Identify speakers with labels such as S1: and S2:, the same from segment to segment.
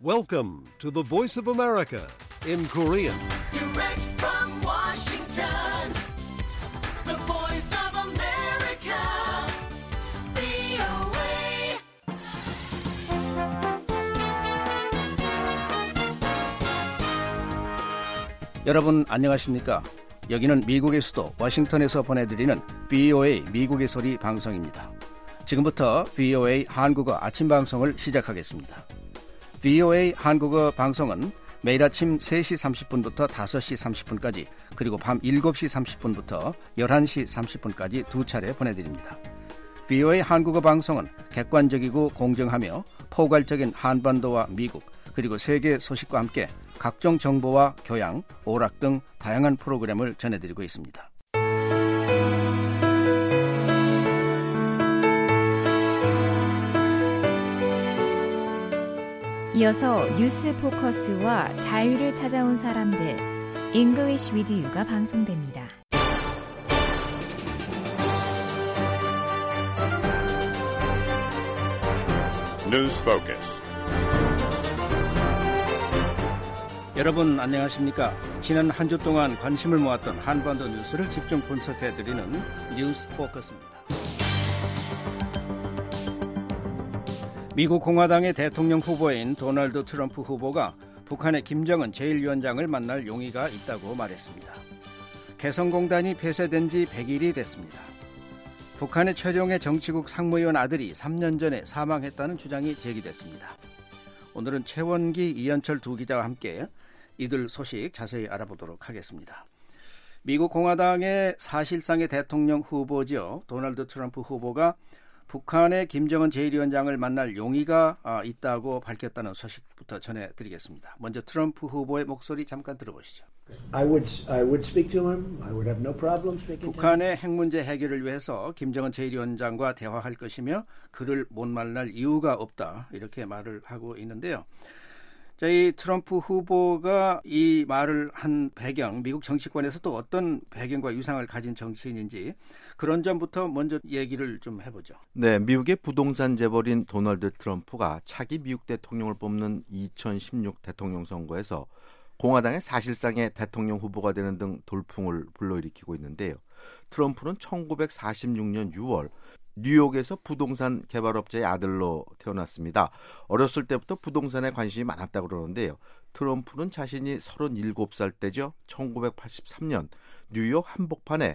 S1: Welcome to the Voice of America in Korean.
S2: Direct from Washington, the Voice of America, VOA.
S3: 여러분 안녕하십니까? 여기는 미국의 수도 워싱턴에서 보내드리는 VOA 미국의 소리 방송입니다. 지금부터 VOA 한국어 아침 방송을 시작하겠습니다. VOA 한국어 방송은 매일 아침 3시 30분부터 5시 30분까지 그리고 밤 7시 30분부터 11시 30분까지 두 차례 보내드립니다. VOA 한국어 방송은 객관적이고 공정하며 포괄적인 한반도와 미국 그리고 세계 소식과 함께 각종 정보와 교양, 오락 등 다양한 프로그램을 전해드리고 있습니다.
S4: 이어서 뉴스 포커스와 자유를 찾아온 사람들, English with You가 방송됩니다.
S5: News Focus.
S3: 여러분 안녕하십니까? 지난 한 주 동안 관심을 모았던 한반도 뉴스를 집중 분석해드리는 뉴스 포커스입니다. 미국 공화당의 대통령 후보인 도널드 트럼프 후보가 북한의 김정은 제1위원장을 만날 용의가 있다고 말했습니다. 개성공단이 폐쇄된 지 100일이 됐습니다. 북한의 최룡해 정치국 상무위원 아들이 3년 전에 사망했다는 주장이 제기됐습니다. 오늘은 최원기, 이현철 두 기자와 함께 이들 소식 자세히 알아보도록 하겠습니다. 미국 공화당의 사실상의 대통령 후보죠. 도널드 트럼프 후보가 북한의 김정은 제1위원장을 만날 용의가 있다고 밝혔다는 소식부터 전해드리겠습니다. 먼저 트럼프 후보의 목소리 잠깐 들어보시죠.
S6: I would speak to him. I would have no problem speaking to him.
S3: 북한의 핵 문제 해결을 위해서 김정은 제1위원장과 대화할 것이며 그를 못 만날 이유가 없다 이렇게 말을 하고 있는데요. 이 트럼프 후보가 이 말을 한 배경, 미국 정치권에서 또 어떤 배경과 유상을 가진 정치인인지 그런 점부터 먼저 얘기를 좀 해보죠.
S7: 네, 미국의 부동산 재벌인 도널드 트럼프가 차기 미국 대통령을 뽑는 2016 대통령 선거에서 공화당의 사실상의 대통령 후보가 되는 등 돌풍을 불러일으키고 있는데요. 트럼프는 1946년 6월 뉴욕에서 부동산 개발업자의 아들로 태어났습니다. 어렸을 때부터 부동산에 관심이 많았다고 그러는데요. 트럼프는 자신이 37살 때죠. 1983년 뉴욕 한복판에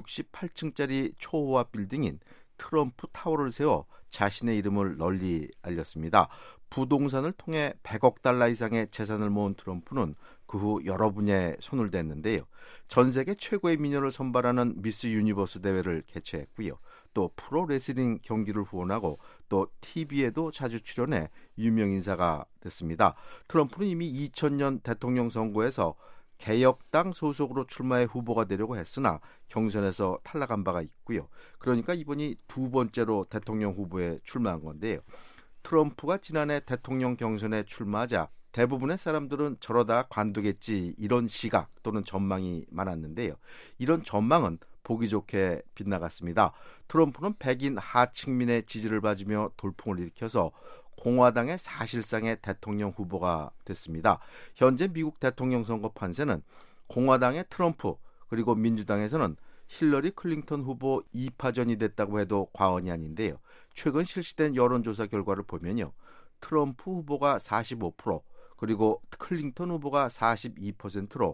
S7: 68층짜리 초호화 빌딩인 트럼프 타워를 세워 자신의 이름을 널리 알렸습니다. 부동산을 통해 100억 달러 이상의 재산을 모은 트럼프는 그 후 여러 분야에 손을 댔는데요. 전 세계 최고의 미녀를 선발하는 미스 유니버스 대회를 개최했고요. 또 프로레슬링 경기를 후원하고 또 TV에도 자주 출연해 유명 인사가 됐습니다. 트럼프는 이미 2000년 대통령 선거에서 개혁당 소속으로 출마해 후보가 되려고 했으나 경선에서 탈락한 바가 있고요. 그러니까 이번이 두 번째로 대통령 후보에 출마한 건데요. 트럼프가 지난해 대통령 경선에 출마하자 대부분의 사람들은 저러다 관두겠지 이런 시각 또는 전망이 많았는데요. 이런 전망은 보기 좋게 빗나갔습니다. 트럼프는 백인 하층민의 지지를 받으며 돌풍을 일으켜서 공화당의 사실상의 대통령 후보가 됐습니다. 현재 미국 대통령 선거 판세는 공화당의 트럼프 그리고 민주당에서는 힐러리 클린턴 후보 2파전이 됐다고 해도 과언이 아닌데요. 최근 실시된 여론조사 결과를 보면요. 트럼프 후보가 45% 그리고 클린턴 후보가 42%로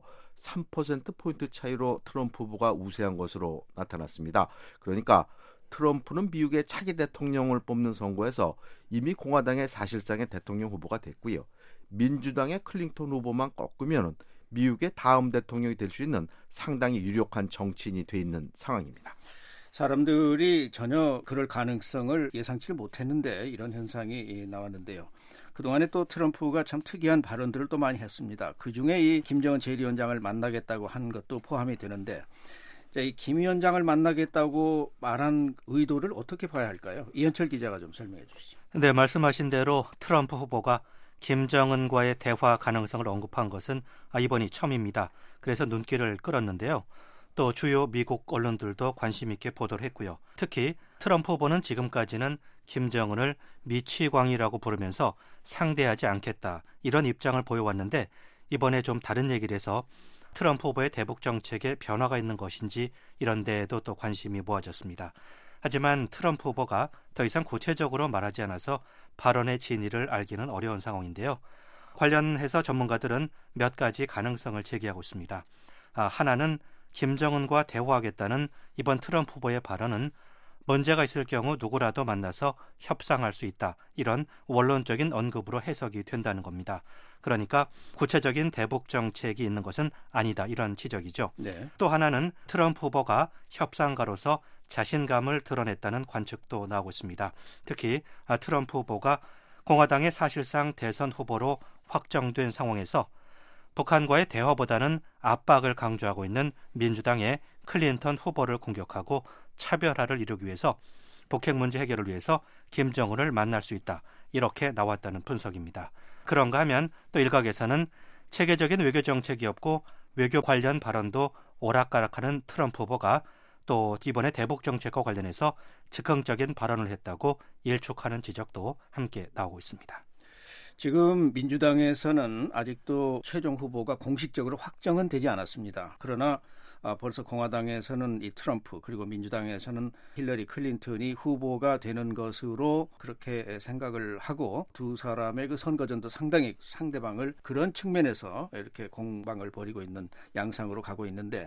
S7: 3%포인트 차이로 트럼프 후보가 우세한 것으로 나타났습니다. 그러니까 트럼프는 미국의 차기 대통령을 뽑는 선거에서 이미 공화당의 사실상의 대통령 후보가 됐고요. 민주당의 클린턴 후보만 꺾으면 미국의 다음 대통령이 될 수 있는 상당히 유력한 정치인이 돼 있는 상황입니다.
S3: 사람들이 전혀 그럴 가능성을 예상치 못했는데 이런 현상이 나왔는데요. 그동안에 또 트럼프가 참 특이한 발언들을 또 많이 했습니다. 그중에 이 김정은 제1위원장을 만나겠다고 한 것도 포함이 되는데 이 김 위원장을 만나겠다고 말한 의도를 어떻게 봐야 할까요? 이현철 기자가 좀 설명해 주시죠.
S8: 네, 말씀하신 대로 트럼프 후보가 김정은과의 대화 가능성을 언급한 것은 이번이 처음입니다. 그래서 눈길을 끌었는데요. 또 주요 미국 언론들도 관심 있게 보도를 했고요. 특히 트럼프 후보는 지금까지는 김정은을 미취광이라고 부르면서 상대하지 않겠다 이런 입장을 보여왔는데 이번에 좀 다른 얘기를 해서 트럼프 후보의 대북 정책에 변화가 있는 것인지 이런 데에도 또 관심이 모아졌습니다. 하지만 트럼프 후보가 더 이상 구체적으로 말하지 않아서 발언의 진위를 알기는 어려운 상황인데요. 관련해서 전문가들은 몇 가지 가능성을 제기하고 있습니다. 하나는 김정은과 대화하겠다는 이번 트럼프 후보의 발언은 문제가 있을 경우 누구라도 만나서 협상할 수 있다. 이런 원론적인 언급으로 해석이 된다는 겁니다. 그러니까 구체적인 대북 정책이 있는 것은 아니다. 이런 지적이죠.
S3: 네.
S8: 또 하나는 트럼프 후보가 협상가로서 자신감을 드러냈다는 관측도 나오고 있습니다. 특히 트럼프 후보가 공화당의 사실상 대선 후보로 확정된 상황에서 북한과의 대화보다는 압박을 강조하고 있는 민주당의 클린턴 후보를 공격하고 차별화를 이루기 위해서 북핵 문제 해결을 위해서 김정은을 만날 수 있다. 이렇게 나왔다는 분석입니다. 그런가 하면 또 일각에서는 체계적인 외교 정책이 없고 외교 관련 발언도 오락가락하는 트럼프 후보가 또 이번에 대북 정책과 관련해서 즉흥적인 발언을 했다고 일축하는 지적도 함께 나오고 있습니다.
S3: 지금 민주당에서는 아직도 최종 후보가 공식적으로 확정은 되지 않았습니다. 그러나 벌써 공화당에서는 이 트럼프 그리고 민주당에서는 힐러리 클린턴이 후보가 되는 것으로 그렇게 생각을 하고 두 사람의 그 선거전도 상당히 상대방을 그런 측면에서 이렇게 공방을 벌이고 있는 양상으로 가고 있는데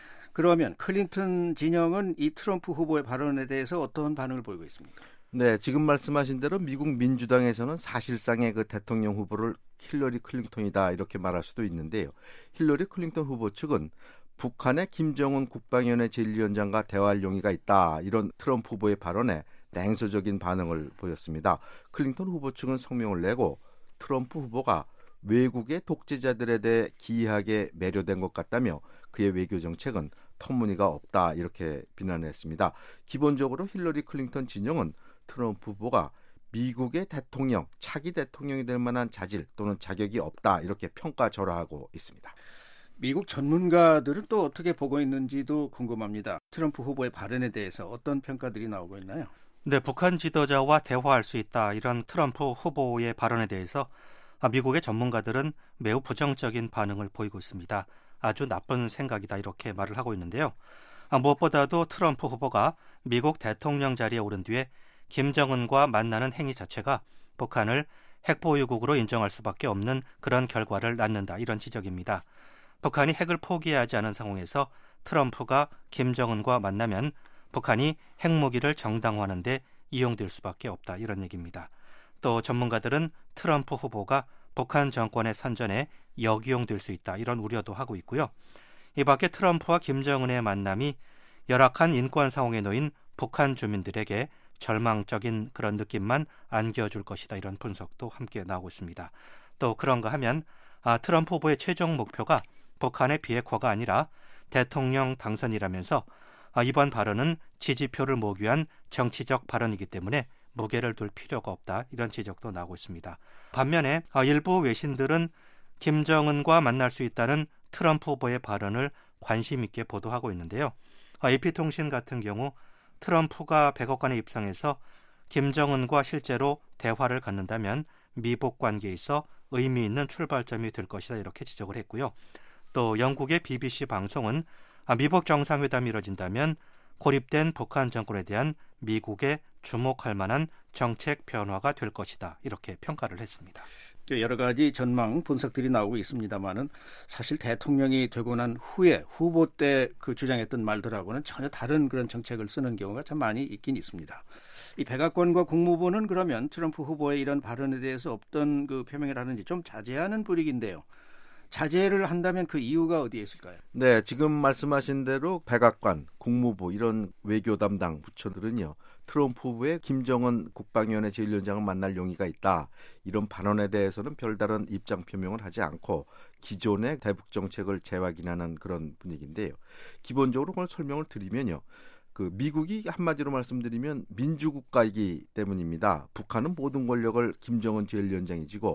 S3: 그러면 클린턴 진영은 이 트럼프 후보의 발언에 대해서 어떤 반응을 보이고 있습니까?
S7: 네, 지금 말씀하신 대로 미국 민주당에서는 사실상의 그 대통령 후보를 힐러리 클린턴이다 이렇게 말할 수도 있는데요. 힐러리 클린턴 후보 측은 북한의 김정은 국방위원회 제1위원장과 대화할 용의가 있다 이런 트럼프 후보의 발언에 냉소적인 반응을 보였습니다. 클린턴 후보 측은 성명을 내고 트럼프 후보가 외국의 독재자들에 대해 기이하게 매료된 것 같다며 그의 외교 정책은 터무니가 없다 이렇게 비난했습니다. 기본적으로 힐러리 클린턴 진영은 트럼프 후보가 미국의 대통령, 차기 대통령이 될 만한 자질 또는 자격이 없다 이렇게 평가절하하고 있습니다.
S3: 미국 전문가들은 또 어떻게 보고 있는지도 궁금합니다. 트럼프 후보의 발언에 대해서 어떤 평가들이 나오고 있나요?
S8: 네, 북한 지도자와 대화할 수 있다 이런 트럼프 후보의 발언에 대해서 미국의 전문가들은 매우 부정적인 반응을 보이고 있습니다. 아주 나쁜 생각이다 이렇게 말을 하고 있는데요. 무엇보다도 트럼프 후보가 미국 대통령 자리에 오른 뒤에 김정은과 만나는 행위 자체가 북한을 핵보유국으로 인정할 수밖에 없는 그런 결과를 낳는다 이런 지적입니다. 북한이 핵을 포기하지 않은 상황에서 트럼프가 김정은과 만나면 북한이 핵무기를 정당화하는 데 이용될 수밖에 없다 이런 얘기입니다. 또 전문가들은 트럼프 후보가 북한 정권의 선전에 역이용될 수 있다 이런 우려도 하고 있고요. 이 밖에 트럼프와 김정은의 만남이 열악한 인권 상황에 놓인 북한 주민들에게 절망적인 그런 느낌만 안겨줄 것이다 이런 분석도 함께 나오고 있습니다. 또 그런가 하면 트럼프 후보의 최종 목표가 북한의 비핵화가 아니라 대통령 당선이라면서 이번 발언은 지지표를 모으기 위한 정치적 발언이기 때문에 무게를 둘 필요가 없다 이런 지적도 나오고 있습니다. 반면에 일부 외신들은 김정은과 만날 수 있다는 트럼프 후보의 발언을 관심 있게 보도하고 있는데요. AP통신 같은 경우 트럼프가 백악관에 입성해서 김정은과 실제로 대화를 갖는다면 미북 관계에 있어 의미 있는 출발점이 될 것이다 이렇게 지적을 했고요. 또 영국의 BBC 방송은 미북 정상회담이 이뤄진다면 고립된 북한 정권에 대한 미국의 주목할 만한 정책 변화가 될 것이다 이렇게 평가를 했습니다.
S3: 여러 가지 전망 분석들이 나오고 있습니다만은 사실 대통령이 되고 난 후에 후보 때 그 주장했던 말들하고는 전혀 다른 그런 정책을 쓰는 경우가 참 많이 있긴 있습니다. 이 백악관과 국무부는 그러면 트럼프 후보의 이런 발언에 대해서 어떤 그 표명을 하는지 좀 자제하는 분위기인데요. 자제를 한다면 그 이유가 어디에 있을까요?
S7: 네, 지금 말씀하신 대로 백악관, 국무부 이런 외교 담당 부처들은요. 트럼프 후보의 김정은 국방위원회 제1위원장을 만날 용의가 있다. 이런 발언에 대해서는 별다른 입장 표명을 하지 않고 기존의 대북 정책을 재확인하는 그런 분위기인데요. 기본적으로 그걸 설명을 드리면요. 그 미국이 한마디로 말씀드리면 민주국가이기 때문입니다. 북한은 모든 권력을 김정은 제1위원장이 쥐고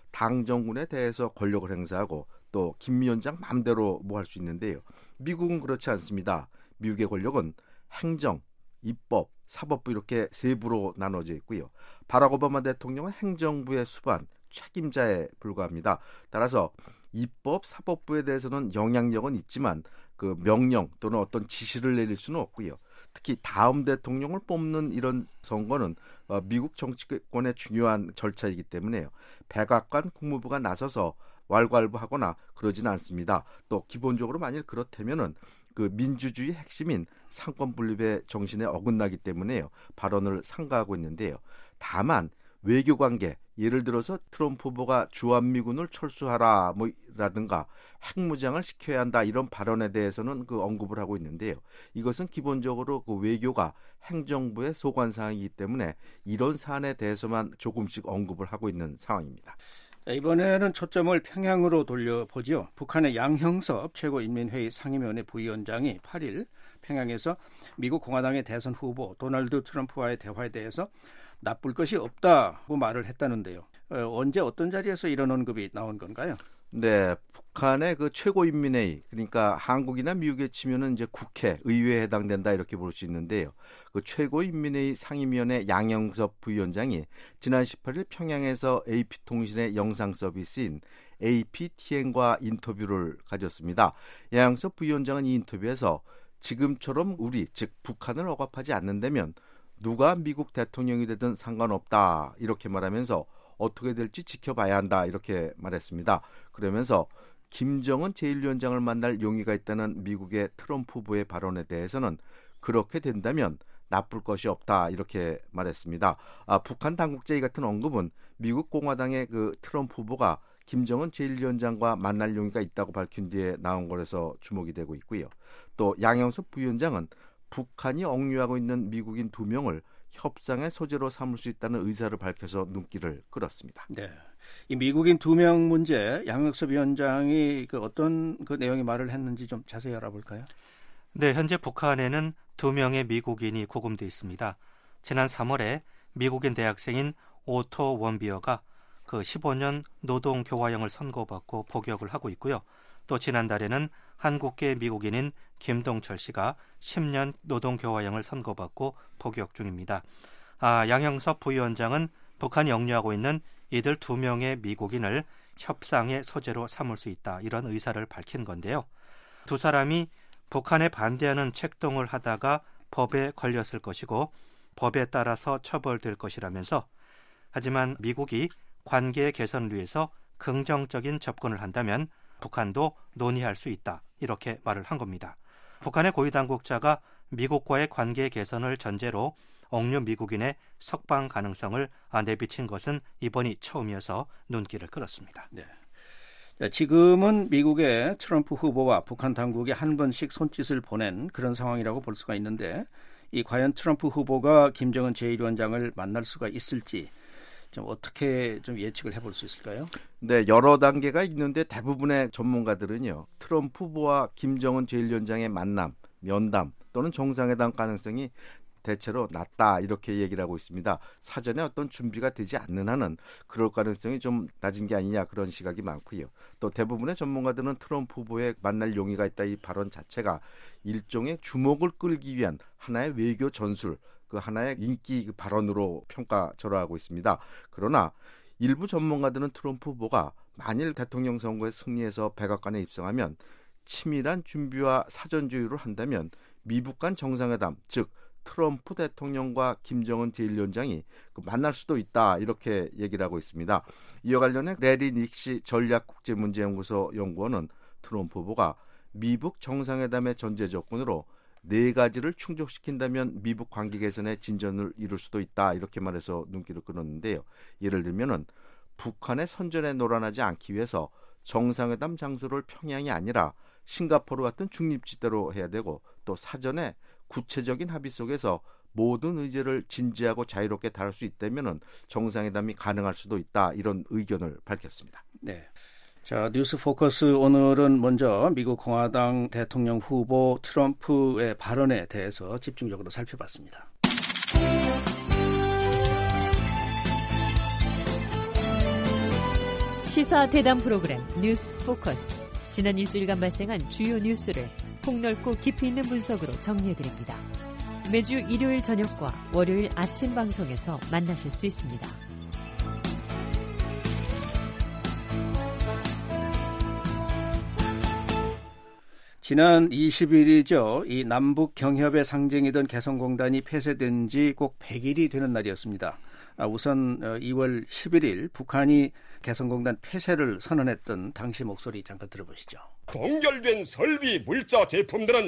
S7: 당 정군에 대해서 권력을 행사하고 또 김 위원장 마음대로 뭐 할 수 있는데요. 미국은 그렇지 않습니다. 미국의 권력은 행정, 입법, 사법부 이렇게 세 부로 나눠져 있고요. 바락 오바마 대통령은 행정부의 수반, 책임자에 불과합니다. 따라서 입법, 사법부에 대해서는 영향력은 있지만 그 명령 또는 어떤 지시를 내릴 수는 없고요. 특히 다음 대통령을 뽑는 이런 선거는 미국 정치권의 중요한 절차이기 때문에요. 백악관 국무부가 나서서 왈가왈부하거나 그러지는 않습니다. 또 기본적으로 만일 그렇다면은 그 민주주의 핵심인 상권 분립의 정신에 어긋나기 때문에요. 발언을 삼가하고 있는데요. 다만 외교관계, 예를 들어서 트럼프 후보가 주한미군을 철수하라 라든가 핵무장을 시켜야 한다 이런 발언에 대해서는 그 언급을 하고 있는데요. 이것은 기본적으로 그 외교가 행정부의 소관사항이기 때문에 이런 사안에 대해서만 조금씩 언급을 하고 있는 상황입니다.
S3: 이번에는 초점을 평양으로 돌려보죠. 북한의 양형섭 최고인민회의 상임위원회 부위원장이 8일 평양에서 미국 공화당의 대선 후보 도널드 트럼프와의 대화에 대해서 나쁠 것이 없다고 말을 했다는데요. 언제 어떤 자리에서 이런 언급이 나온 건가요?
S7: 네, 북한의 그 최고인민회의, 그러니까 한국이나 미국에 치면은 이제 국회, 의회에 해당된다 이렇게 볼 수 있는데요. 그 최고인민회의 상임위원회 양형섭 부위원장이 지난 18일 평양에서 AP통신의 영상 서비스인 APTN과 인터뷰를 가졌습니다. 양형섭 부위원장은 이 인터뷰에서 지금처럼 우리, 즉 북한을 억압하지 않는다면 누가 미국 대통령이 되든 상관없다 이렇게 말하면서 어떻게 될지 지켜봐야 한다 이렇게 말했습니다. 그러면서 김정은 제1위원장을 만날 용의가 있다는 미국의 트럼프 후보의 발언에 대해서는 그렇게 된다면 나쁠 것이 없다 이렇게 말했습니다. 북한 당국자 이 같은 언급은 미국 공화당의 그 트럼프 후보가 김정은 제1위원장과 만날 용의가 있다고 밝힌 뒤에 나온 거라서 주목이 되고 있고요. 또 양형섭 부위원장은 북한이 억류하고 있는 미국인 2명을 협상의 소재로 삼을 수 있다는 의사를 밝혀서 눈길을 끌었습니다.
S3: 네, 이 미국인 2명 문제 양형섭 위원장이 그 어떤 그 내용의 말을 했는지 좀 자세히 알아볼까요?
S8: 네, 현재 북한에는 2명의 미국인이 구금돼 있습니다. 지난 3월에 미국인 대학생인 오토 원비어가 그 15년 노동교화형을 선고받고 복역을 하고 있고요. 또 지난달에는 한국계 미국인인 김동철 씨가 10년 노동교화형을 선고받고 복역 중입니다. 양형섭 부위원장은 북한이 억류하고 있는 이들 2명의 미국인을 협상의 소재로 삼을 수 있다 이런 의사를 밝힌 건데요. 두 사람이 북한에 반대하는 책동을 하다가 법에 걸렸을 것이고 법에 따라서 처벌될 것이라면서 하지만 미국이 관계 개선을 위해서 긍정적인 접근을 한다면 북한도 논의할 수 있다 이렇게 말을 한 겁니다. 북한의 고위 당국자가 미국과의 관계 개선을 전제로 억류 미국인의 석방 가능성을 내비친 것은 이번이 처음이어서 눈길을 끌었습니다.
S3: 네. 지금은 미국의 트럼프 후보와 북한 당국이 한 번씩 손짓을 보낸 그런 상황이라고 볼 수가 있는데 이 과연 트럼프 후보가 김정은 제1위원장을 만날 수가 있을지 좀 어떻게 좀 예측을 해볼 수 있을까요?
S7: 네, 여러 단계가 있는데 대부분의 전문가들은요. 트럼프 후보와 김정은 제1위원장의 만남, 면담 또는 정상회담 가능성이 대체로 낮다 이렇게 얘기를 하고 있습니다. 사전에 어떤 준비가 되지 않는 한은 그럴 가능성이 좀 낮은 게 아니냐 그런 시각이 많고요. 또 대부분의 전문가들은 트럼프 후보의 만날 용의가 있다 이 발언 자체가 일종의 주목을 끌기 위한 하나의 외교 전술, 그 하나의 인기 발언으로 평가절하하고 있습니다. 그러나 일부 전문가들은 트럼프 후보가 만일 대통령 선거에 승리해서 백악관에 입성하면 치밀한 준비와 사전 조율을 한다면 미북 간 정상회담, 즉 트럼프 대통령과 김정은 제1위원장이 만날 수도 있다 이렇게 얘기를 하고 있습니다. 이와 관련해 레리 닉시 전략국제문제연구소 연구원은 트럼프 후보가 미북 정상회담의 전제 조건으로 4가지를 충족시킨다면 미북 관계 개선에 진전을 이룰 수도 있다 이렇게 말해서 눈길을 끌었는데요. 예를 들면은 북한의 선전에 놀아나지 않기 위해서 정상회담 장소를 평양이 아니라 싱가포르 같은 중립지대로 해야 되고 또 사전에 구체적인 합의 속에서 모든 의제를 진지하고 자유롭게 다룰 수 있다면은 정상회담이 가능할 수도 있다 이런 의견을 밝혔습니다.
S3: 네. 자, 뉴스 포커스 오늘은 먼저 미국 공화당 대통령 후보 트럼프의 발언에 대해서 집중적으로 살펴봤습니다.
S9: 시사 대담 프로그램 뉴스 포커스. 지난 일주일간 발생한 주요 뉴스를 폭넓고 깊이 있는 분석으로 정리해드립니다. 매주 일요일 저녁과 월요일 아침 방송에서 만나실 수 있습니다.
S3: 지난 20일이죠. 이 남북 경협의 상징이던 개성공단이 폐쇄된 지 꼭 100일이 되는 날이었습니다. 우선 2월 11일 북한이 개성공단 폐쇄를 선언했던 당시 목소리 잠깐 들어보시죠.
S10: 동결된 설비, 물자 제품들은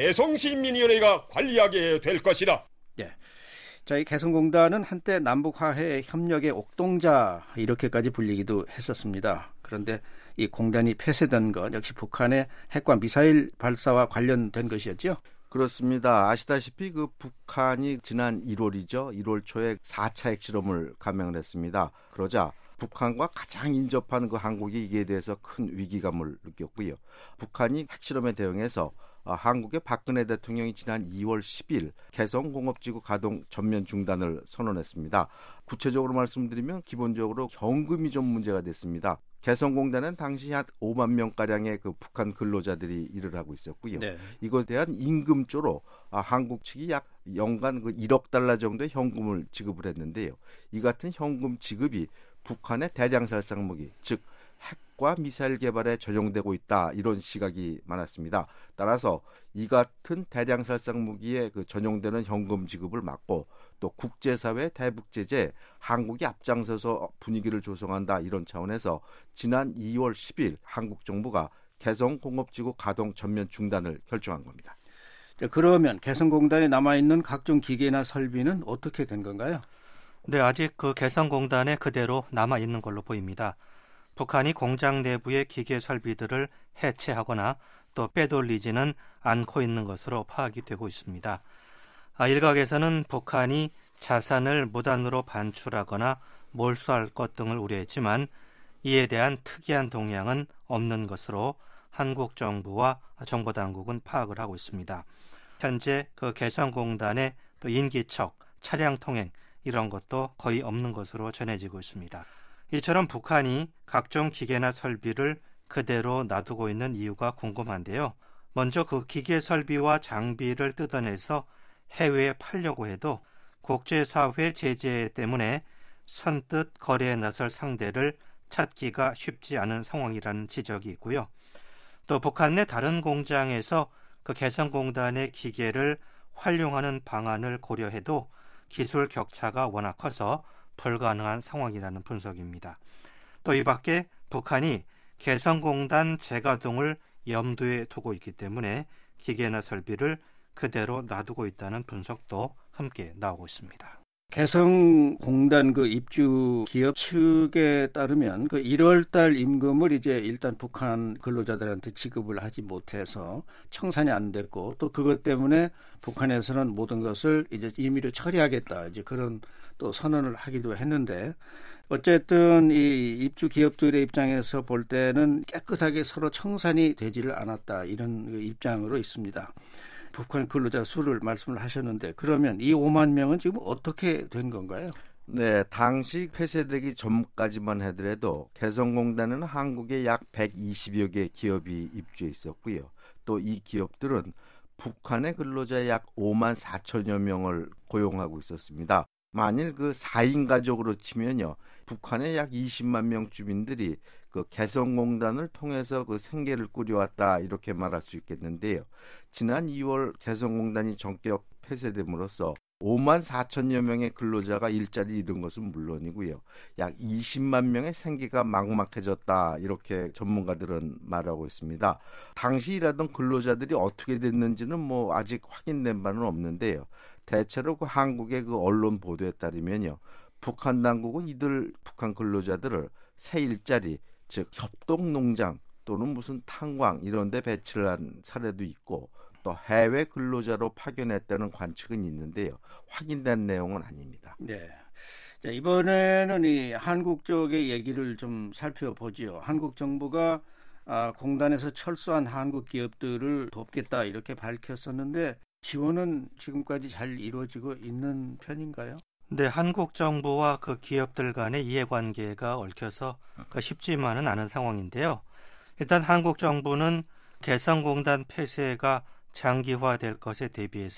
S10: 개성시민위원회가 관리하게 될 것이다.
S3: 네. 자, 이 개성공단은 한때 남북화해 협력의 옥동자 이렇게까지 불리기도 했었습니다. 그런데 이 공단이 폐쇄된 것 역시 북한의 핵과 미사일 발사와 관련된 것이었죠?
S7: 그렇습니다. 아시다시피 그 북한이 지난 1월이죠. 1월 초에 4차 핵실험을 감행을 했습니다. 그러자 북한과 가장 인접한 그 한국이 이에 대해서 큰 위기감을 느꼈고요. 북한이 핵실험에 대응해서 한국의 박근혜 대통령이 지난 2월 10일 개성공업지구 가동 전면 중단을 선언했습니다. 구체적으로 말씀드리면 기본적으로 현금이 좀 문제가 됐습니다. 개성공단은 당시 한 5만 명가량의 그 북한 근로자들이 일을 하고 있었고요. 네. 이것에 대한 임금조로 한국 측이 약 연간 그 1억 달러 정도의 현금을 지급을 했는데요. 이 같은 현금 지급이 북한의 대량살상 무기, 즉 핵과 미사일 개발에 전용되고 있다, 이런 시각이 많았습니다. 따라서 이 같은 대량살상 무기에 그 전용되는 현금 지급을 막고 또 국제사회 대북 제재에 한국이 앞장서서 분위기를 조성한다, 이런 차원에서 지난 2월 10일 한국 정부가 개성공업지구 가동 전면 중단을 결정한 겁니다.
S3: 그러면 개성공단에 남아있는 각종 기계나 설비는 어떻게 된 건가요?
S8: 네, 아직 그 개성공단에 그대로 남아있는 걸로 보입니다. 북한이 공장 내부의 기계 설비들을 해체하거나 또 빼돌리지는 않고 있는 것으로 파악이 되고 있습니다. 일각에서는 북한이 자산을 무단으로 반출하거나 몰수할 것 등을 우려했지만 이에 대한 특이한 동향은 없는 것으로 한국 정부와 정보당국은 파악을 하고 있습니다. 현재 그 개성공단의 또 인기척, 차량 통행 이런 것도 거의 없는 것으로 전해지고 있습니다. 이처럼 북한이 각종 기계나 설비를 그대로 놔두고 있는 이유가 궁금한데요. 먼저 그 기계 설비와 장비를 뜯어내서 해외에 팔려고 해도 국제사회 제재 때문에 선뜻 거래에 나설 상대를 찾기가 쉽지 않은 상황이라는 지적이 있고요. 또 북한 내 다른 공장에서 그 개성공단의 기계를 활용하는 방안을 고려해도 기술 격차가 워낙 커서 불가능한 상황이라는 분석입니다. 또 이 밖에 북한이 개성공단 재가동을 염두에 두고 있기 때문에 기계나 설비를 그대로 놔두고 있다는 분석도 함께 나오고 있습니다.
S3: 개성공단 그 입주 기업 측에 따르면 그 1월 달 임금을 이제 일단 북한 근로자들한테 지급을 하지 못해서 청산이 안 됐고 또 그것 때문에 북한에서는 모든 것을 이제 임의로 처리하겠다, 이제 그런 또 선언을 하기도 했는데, 어쨌든 이 입주 기업들의 입장에서 볼 때는 깨끗하게 서로 청산이 되지를 않았다, 이런 입장으로 있습니다. 북한 근로자 수를 말씀을 하셨는데, 그러면 이 5만 명은 지금 어떻게 된 건가요?
S7: 네, 당시 폐쇄되기 전까지만 하더라도 개성공단은 한국에 약 120여 개 기업이 입주해 있었고요. 또 이 기업들은 북한의 근로자 약 5만 4천여 명을 고용하고 있었습니다. 만일 그 4인 가족으로 치면요, 북한의 약 20만 명 주민들이 그 개성공단을 통해서 그 생계를 꾸려왔다, 이렇게 말할 수 있겠는데요. 지난 2월 개성공단이 전격 폐쇄됨으로써 5만 4천여 명의 근로자가 일자리 잃은 것은 물론이고요, 약 20만 명의 생계가 막막해졌다, 이렇게 전문가들은 말하고 있습니다. 당시 일하던 근로자들이 어떻게 됐는지는 뭐 아직 확인된 바는 없는데요. 대체로 그 한국의 그 언론 보도에 따르면요, 북한 당국은 이들 북한 근로자들을 새 일자리, 즉 협동농장 또는 무슨 탄광 이런 데 배치를 한 사례도 있고, 또 해외 근로자로 파견했다는 관측은 있는데요. 확인된 내용은 아닙니다.
S3: 네. 자, 이번에는 이 한국 쪽의 얘기를 좀 살펴보지요. 한국 정부가 공단에서 철수한 한국 기업들을 돕겠다, 이렇게 밝혔었는데 지원은 지금까지 잘 이루어지고 있는 편인가요?
S8: 네, 한국 정부와 그 기업들 간의 이해관계가 얽혀서 쉽지만은 않은 상황인데요. 일단 한국 정부는 개성공단 폐쇄가 장기화될 것에 대비해서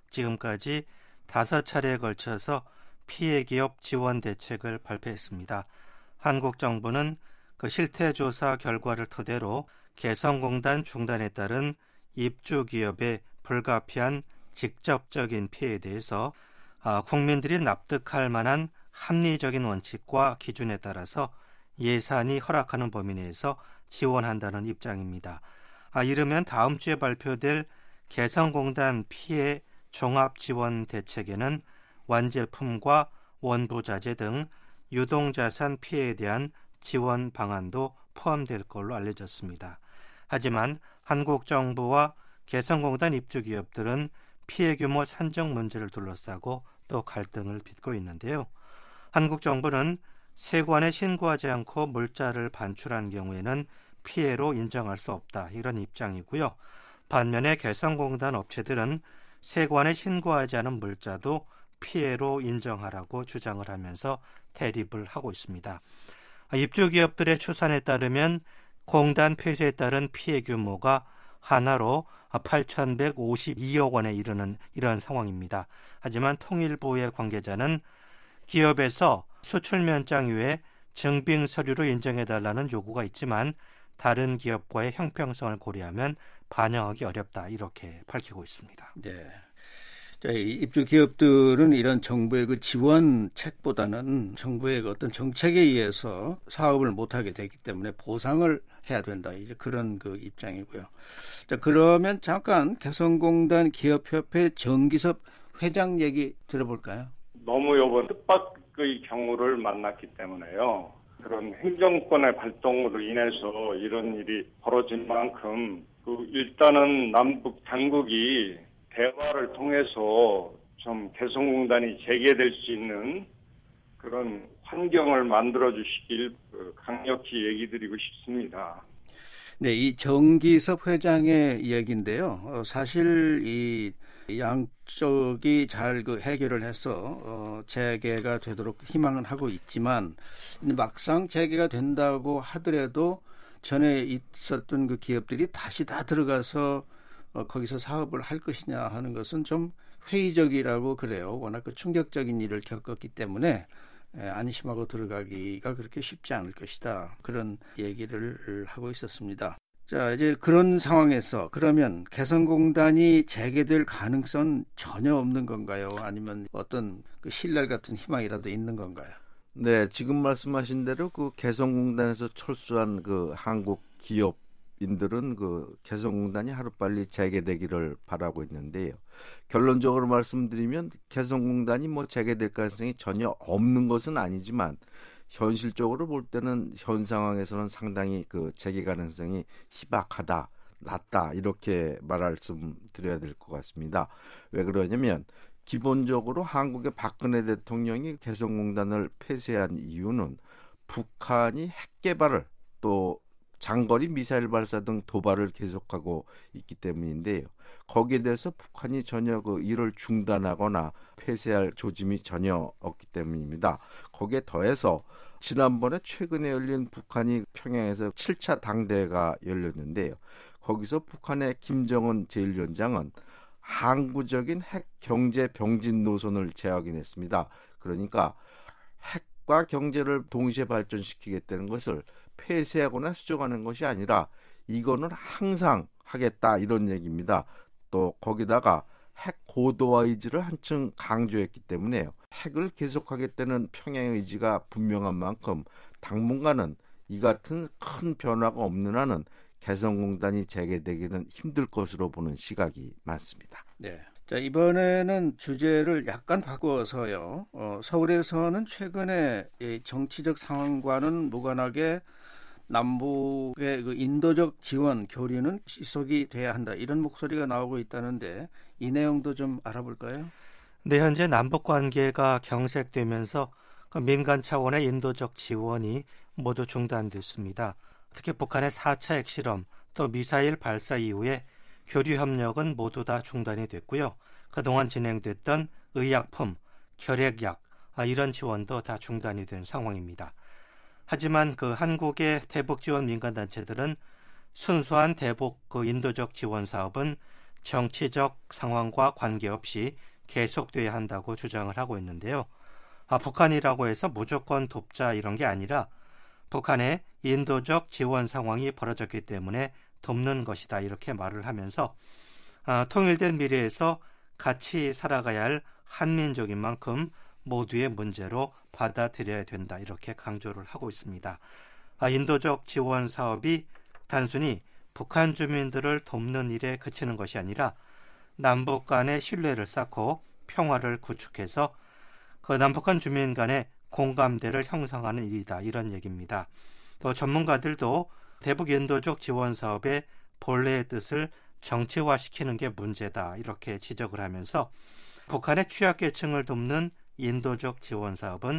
S8: 지금까지 5차례에 걸쳐서 피해 기업 지원 대책을 발표했습니다. 한국 정부는 그 실태조사 결과를 토대로 개성공단 중단에 따른 입주 기업의 불가피한 직접적인 피해에 대해서 국민들이 납득할 만한 합리적인 원칙과 기준에 따라서 예산이 허락하는 범위 내에서 지원한다는 입장입니다. 이르면 다음 주에 발표될 개성공단 피해 종합지원 대책에는 완제품과 원부자재 등 유동자산 피해에 대한 지원 방안도 포함될 걸로 알려졌습니다. 하지만 한국 정부와 개성공단 입주 기업들은 피해 규모 산정 문제를 둘러싸고 또 갈등을 빚고 있는데요. 한국 정부는 세관에 신고하지 않고 물자를 반출한 경우에는 피해로 인정할 수 없다, 이런 입장이고요. 반면에 개성공단 업체들은 세관에 신고하지 않은 물자도 피해로 인정하라고 주장을 하면서 대립을 하고 있습니다. 입주 기업들의 추산에 따르면 공단 폐쇄에 따른 피해 규모가 하나로 8,152억 원에 이르는 이런 상황입니다. 하지만 통일부의 관계자는 기업에서 수출 면장 이외에 증빙 서류로 인정해달라는 요구가 있지만 다른 기업과의 형평성을 고려하면 반영하기 어렵다, 이렇게 밝히고 있습니다.
S3: 네. 입주 기업들은 이런 정부의 그 지원책보다는 정부의 어떤 정책에 의해서 사업을 못하게 되기 때문에 보상을 해야 된다, 이제 그런 그 입장이고요. 자, 그러면 잠깐 개성공단 기업협회 정기섭 회장 얘기 들어볼까요?
S11: 너무 이번 뜻밖의 경우를 만났기 때문에요. 그런 행정권의 발동으로 인해서 이런 일이 벌어진 만큼 일단은 남북 당국이 대화를 통해서 좀 개성공단이 재개될 수 있는 그런 환경을 만들어 주시길 강력히 얘기 드리고 싶습니다.
S3: 네, 이 정기섭 회장의 이야기인데요. 사실 이 양쪽이 잘 그 해결을 해서 재개가 되도록 희망은 하고 있지만 막상 재개가 된다고 하더라도 전에 있었던 그 기업들이 다시 다 들어가서 거기서 사업을 할 것이냐 하는 것은 좀 회의적이라고 그래요. 워낙 그 충격적인 일을 겪었기 때문에 안심하고 들어가기가 그렇게 쉽지 않을 것이다, 그런 얘기를 하고 있었습니다. 자, 이제 그런 상황에서 그러면 개성공단이 재개될 가능성은 전혀 없는 건가요? 아니면 어떤 그 신랄 같은 희망이라도 있는 건가요?
S7: 네, 지금 말씀하신 대로 그 개성공단에서 철수한 그 한국 기업인들은 그 개성공단이 하루빨리 재개되기를 바라고 있는데요. 결론적으로 말씀드리면 개성공단이 뭐 재개될 가능성이 전혀 없는 것은 아니지만 현실적으로 볼 때는 현 상황에서는 상당히 그 재개 가능성이 희박하다, 낮다, 이렇게 말씀드려야 될 것 같습니다. 왜 그러냐면 기본적으로 한국의 박근혜 대통령이 개성공단을 폐쇄한 이유는 북한이 핵 개발을 또 장거리 미사일 발사 등 도발을 계속하고 있기 때문인데요. 거기에 대해서 북한이 전혀 그 일을 중단하거나 폐쇄할 조짐이 전혀 없기 때문입니다. 거기에 더해서 지난번에 최근에 열린 북한이 평양에서 7차 당대회가 열렸는데요. 거기서 북한의 김정은 제1위원장은 항구적인 핵 경제 병진 노선을 재확인했습니다. 그러니까 핵과 경제를 동시에 발전시키겠다는 것을 폐쇄하거나 수정하는 것이 아니라 이거는 항상 하겠다, 이런 얘기입니다. 또 거기다가 핵 고도화 의지를 한층 강조했기 때문에 핵을 계속하겠다는 평양의 의지가 분명한 만큼 당분간은 이 같은 큰 변화가 없는 한은 개성공단이 재개되기는 힘들 것으로 보는 시각이 많습니다.
S3: 네. 자, 이번에는 주제를 약간 바꿔서요. 서울에서는 최근에 이 정치적 상황과는 무관하게 남북의 그 인도적 지원 교류는 지속이 돼야 한다, 이런 목소리가 나오고 있다는데 이 내용도 좀 알아볼까요?
S8: 네, 현재 남북 관계가 경색되면서 그 민간 차원의 인도적 지원이 모두 중단됐습니다. 특히 북한의 4차 핵실험 또 미사일 발사 이후에 교류 협력은 모두 다 중단이 됐고요. 그동안 진행됐던 의약품, 결핵약 이런 지원도 다 중단이 된 상황입니다. 하지만 그 한국의 대북 지원 민간단체들은 순수한 대북 그 인도적 지원 사업은 정치적 상황과 관계없이 계속돼야 한다고 주장을 하고 있는데요. 북한이라고 해서 무조건 돕자 이런 게 아니라 북한의 인도적 지원 상황이 벌어졌기 때문에 돕는 것이다 이렇게 말을 하면서 통일된 미래에서 같이 살아가야 할 한민족인 만큼 모두의 문제로 받아들여야 된다 이렇게 강조를 하고 있습니다. 인도적 지원 사업이 단순히 북한 주민들을 돕는 일에 그치는 것이 아니라 남북 간의 신뢰를 쌓고 평화를 구축해서 그 남북한 주민 간의 공감대를 형성하는 일이다 이런 얘기입니다. 또 전문가들도 대북 인도적 지원 사업의 본래의 뜻을 정치화시키는 게 문제다 이렇게 지적을 하면서 북한의 취약계층을 돕는 인도적 지원 사업은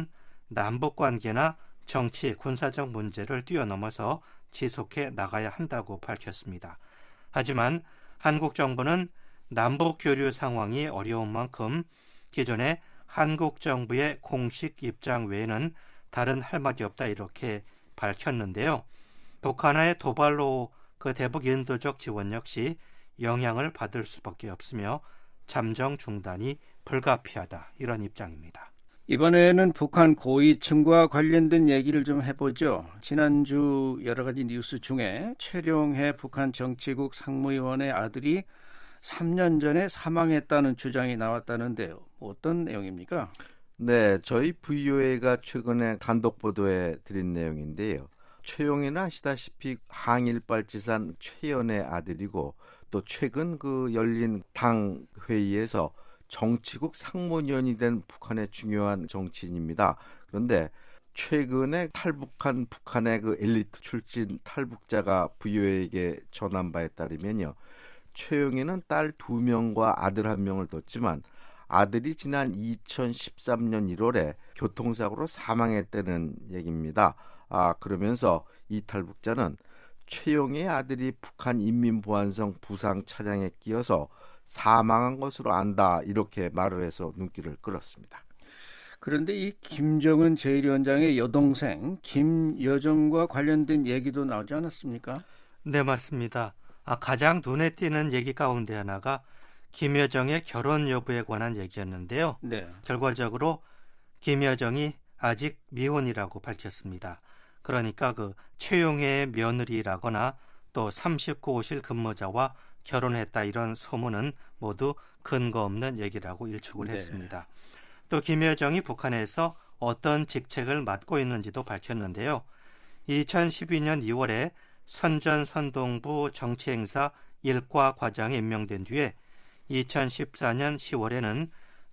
S8: 남북관계나 정치, 군사적 문제를 뛰어넘어서 지속해 나가야 한다고 밝혔습니다. 하지만 한국 정부는 남북 교류 상황이 어려운 만큼 기존의 한국 정부의 공식 입장 외에는 다른 할 말이 없다 이렇게 밝혔는데요. 북한의 도발로 그 대북 인도적 지원 역시 영향을 받을 수밖에 없으며 잠정 중단이 불가피하다 이런 입장입니다.
S3: 이번에는 북한 고위층과 관련된 얘기를 좀 해보죠. 지난주 여러 가지 뉴스 중에 최룡해 북한 정치국 상무위원의 아들이 3년 전에 사망했다는 주장이 나왔다는데요. 어떤 내용입니까?
S7: 네, 저희 VOA가 최근에 단독 보도해 드린 내용인데요. 최용해는 아시다시피 항일발지산 최연의 아들이고 또 최근 그 열린 당 회의에서 정치국 상무위원이 된 북한의 중요한 정치인입니다. 그런데 최근에 탈북한 북한의 그 엘리트 출신 탈북자가 VOA에게 전한 바에 따르면요. 최용해는 딸 2명과 아들 1명을 뒀지만 아들이 지난 2013년 1월에 교통사고로 사망했다는 얘기입니다. 그러면서 이 탈북자는 최용해의 아들이 북한 인민보안성 부상 차량에 끼어서 사망한 것으로 안다 이렇게 말을 해서 눈길을 끌었습니다.
S3: 그런데 이 김정은 제1위원장의 여동생 김여정과 관련된 얘기도 나오지 않았습니까?
S8: 네, 맞습니다. 가장 눈에 띄는 얘기 가운데 하나가 김여정의 결혼 여부에 관한 얘기였는데요.
S3: 네.
S8: 결과적으로 김여정이 아직 미혼이라고 밝혔습니다. 그러니까 그 최용해의 며느리라거나 또 39호실 근무자와 결혼했다 이런 소문은 모두 근거 없는 얘기라고 일축을 했습니다. 또 김여정이 북한에서 어떤 직책을 맡고 있는지도 밝혔는데요. 2012년 2월에 선전선동부 정치행사 1과 과장에 임명된 뒤에 2014년 10월에는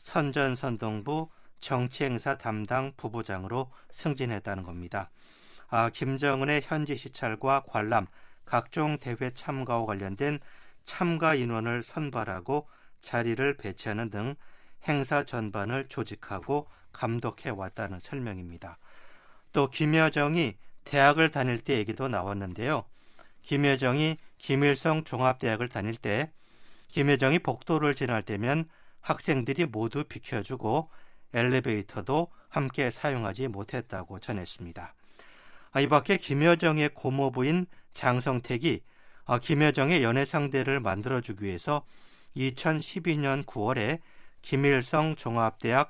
S8: 선전선동부 정치행사 담당 부부장으로 승진했다는 겁니다. 김정은의 현지 시찰과 관람, 각종 대회 참가와 관련된 참가 인원을 선발하고 자리를 배치하는 등 행사 전반을 조직하고 감독해 왔다는 설명입니다. 또 김여정이 대학을 다닐 때 얘기도 나왔는데요. 김여정이 김일성 종합대학을 다닐 때 김여정이 복도를 지날 때면 학생들이 모두 비켜주고 엘리베이터도 함께 사용하지 못했다고 전했습니다. 이 밖에 김여정의 고모부인 장성택이 김여정의 연애 상대를 만들어주기 위해서 2012년 9월에 김일성 종합대학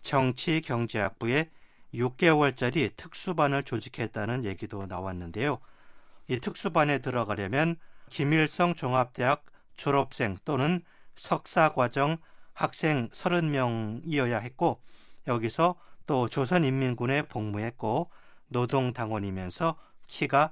S8: 정치경제학부에 6개월짜리 특수반을 조직했다는 얘기도 나왔는데요. 이 특수반에 들어가려면 김일성 종합대학 졸업생 또는 석사과정 학생 30명이어야 했고 여기서 또 조선인민군에 복무했고 노동당원이면서 키가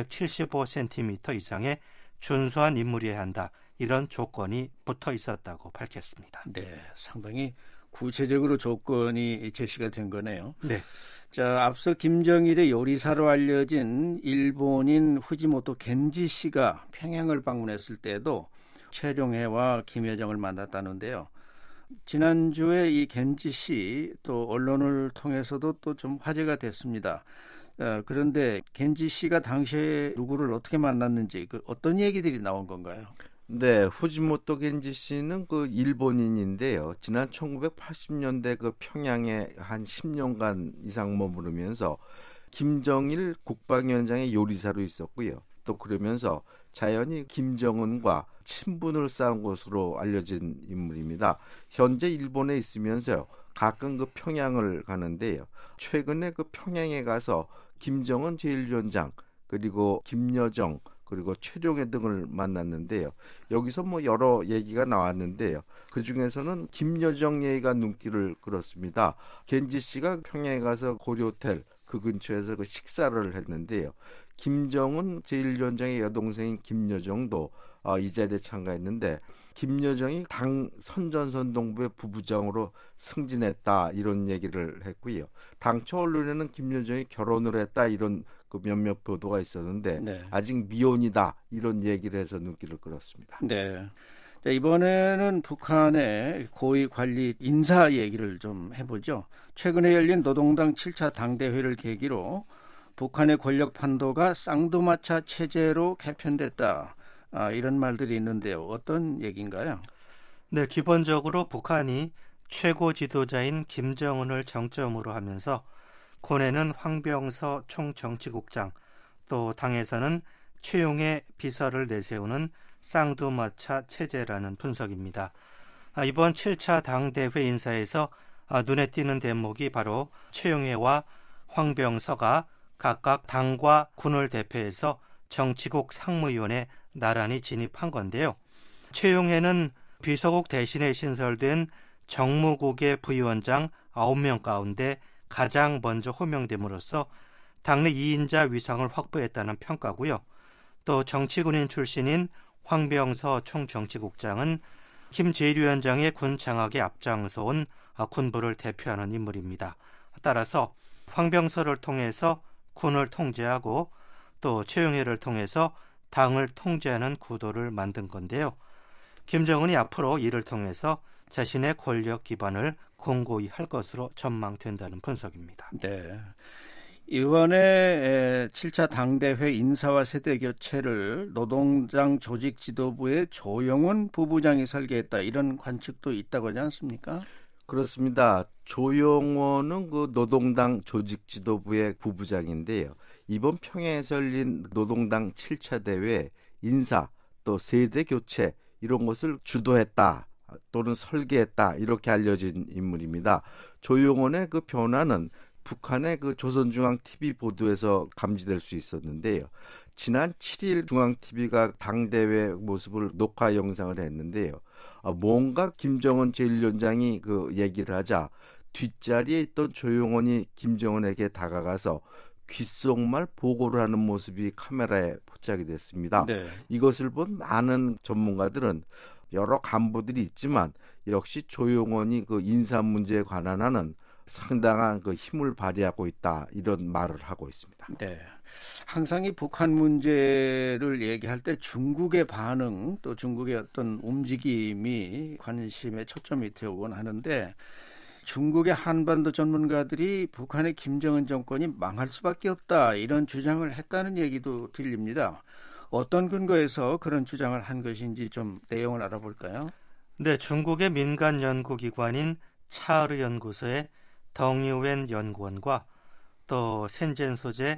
S8: 175cm 이상의 준수한 인물이어야 한다. 이런 조건이 붙어 있었다고 밝혔습니다.
S3: 네, 상당히 구체적으로 조건이 제시가 된 거네요.
S8: 네.
S3: 자, 앞서 김정일의 요리사로 알려진 일본인 후지모토 겐지 씨가 평양을 방문했을 때도 최룡해와 김여정을 만났다는데요. 지난주에 이 겐지 씨 또 언론을 통해서도 또 좀 화제가 됐습니다. 그런데 겐지 씨가 당시에 누구를 어떻게 만났는지 어떤 얘기들이 나온 건가요?
S7: 네, 후지모토 겐지 씨는 그 일본인인데요. 지난 1980년대 그 평양에 한 10년간 이상 머무르면서 김정일 국방위원장의 요리사로 있었고요. 또 그러면서 자연히 김정은과 친분을 쌓은 것으로 알려진 인물입니다. 현재 일본에 있으면서요. 가끔 그 평양을 가는데요. 최근에 그 평양에 가서 김정은 제1위원장 그리고 김여정 그리고 최룡해 등을 만났는데요. 여기서 뭐 여러 얘기가 나왔는데요. 그중에서는 김여정 얘기가 눈길을 끌었습니다. 겐지 씨가 평양에 가서 고려호텔 그 근처에서 그 식사를 했는데요. 김정은 제1위원장의 여동생인 김여정도 이 자리에 참가했는데 김여정이 당 선전선동부의 부부장으로 승진했다 이런 얘기를 했고요. 당초 언론에는 김여정이 결혼을 했다 이런 그 몇몇 보도가 있었는데
S3: 네.
S7: 아직 미혼이다 이런 얘기를 해서 눈길을 끌었습니다.
S3: 네. 자, 이번에는 북한의 고위 관리 인사 얘기를 좀 해보죠. 최근에 열린 노동당 7차 당대회를 계기로 북한의 권력 판도가 쌍두마차 체제로 개편됐다. 이런 말들이 있는데요. 어떤 얘기인가요?
S8: 네, 기본적으로 북한이 최고 지도자인 김정은을 정점으로 하면서 군에는 황병서 총정치국장, 또 당에서는 최용해 비서를 내세우는 쌍두마차 체제라는 분석입니다. 이번 7차 당대회 인사에서 눈에 띄는 대목이 바로 최용해와 황병서가 각각 당과 군을 대표해서 정치국 상무위원회 나란히 진입한 건데요. 최용해는 비서국 대신에 신설된 정무국의 부위원장 9명 가운데 가장 먼저 호명됨으로써 당내 2인자 위상을 확보했다는 평가고요. 또 정치군인 출신인 황병서 총정치국장은 김 제1위원장의 군 장악에 앞장서온 군부를 대표하는 인물입니다. 따라서 황병서를 통해서 군을 통제하고 또 최용해를 통해서 당을 통제하는 구도를 만든 건데요. 김정은이 앞으로 이를 통해서 자신의 권력 기반을 공고히 할 것으로 전망된다는 분석입니다.
S3: 네. 이번에 7차 당대회 인사와 세대 교체를 노동당 조직 지도부의 조용훈 부부장이 설계했다. 이런 관측도 있다고 하지 않습니까?
S7: 그렇습니다. 조용원은 그 노동당 조직 지도부의 부부장인데요. 이번 평양에서 열린 노동당 7차 대회 인사 또 세대 교체 이런 것을 주도했다 또는 설계했다 이렇게 알려진 인물입니다. 조용원의 그 변화는 북한의 그 조선중앙 TV 보도에서 감지될 수 있었는데요. 지난 7일 중앙TV가 당대회 모습을 녹화 영상을 했는데요. 뭔가 김정은 제1위원장이 그 얘기를 하자 뒷자리에 있던 조용원이 김정은에게 다가가서 귓속말 보고를 하는 모습이 카메라에 포착이 됐습니다.
S3: 네.
S7: 이것을 본 많은 전문가들은 여러 간부들이 있지만 역시 조용원이 그 인사 문제에 관한 하는 상당한 그 힘을 발휘하고 있다 이런 말을 하고 있습니다.
S3: 네, 항상 이 북한 문제를 얘기할 때 중국의 반응 또 중국의 어떤 움직임이 관심의 초점이 되곤 하는데 중국의 한반도 전문가들이 북한의 김정은 정권이 망할 수밖에 없다 이런 주장을 했다는 얘기도 들립니다. 어떤 근거에서 그런 주장을 한 것인지 좀 내용을 알아볼까요?
S8: 네, 중국의 민간 연구기관인 차르 연구소의 덩유웬 연구원과 또 센젠 소재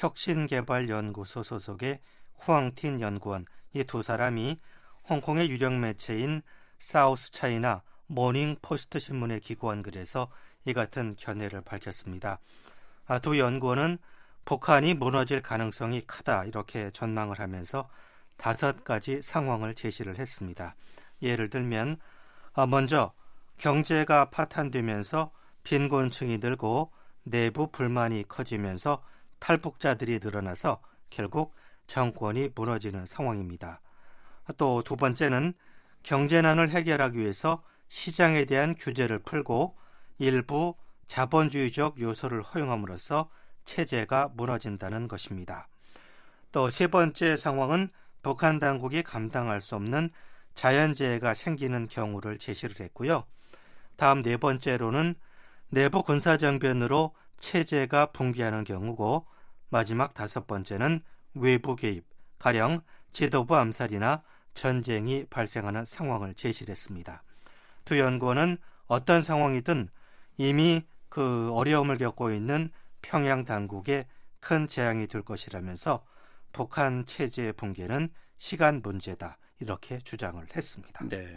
S8: 혁신개발연구소 소속의 후앙틴 연구원 이 두 사람이 홍콩의 유력 매체인 사우스차이나 모닝포스트 신문에 기고한 글에서 이 같은 견해를 밝혔습니다. 두 연구원은 북한이 무너질 가능성이 크다 이렇게 전망을 하면서 5가지 상황을 제시를 했습니다. 예를 들면 먼저 경제가 파탄되면서 빈곤층이 늘고 내부 불만이 커지면서 탈북자들이 늘어나서 결국 정권이 무너지는 상황입니다. 또 두 번째는 경제난을 해결하기 위해서 시장에 대한 규제를 풀고 일부 자본주의적 요소를 허용함으로써 체제가 무너진다는 것입니다. 또 세 번째 상황은 북한 당국이 감당할 수 없는 자연재해가 생기는 경우를 제시를 했고요. 다음 네 번째로는 내부 군사정변으로 체제가 붕괴하는 경우고 마지막 5번째는 외부 개입, 가령 지도부 암살이나 전쟁이 발생하는 상황을 제시했습니다. 두 연구원은 어떤 상황이든 이미 그 어려움을 겪고 있는 평양 당국에 큰 재앙이 될 것이라면서 북한 체제의 붕괴는 시간 문제다 이렇게 주장을 했습니다.
S3: 네.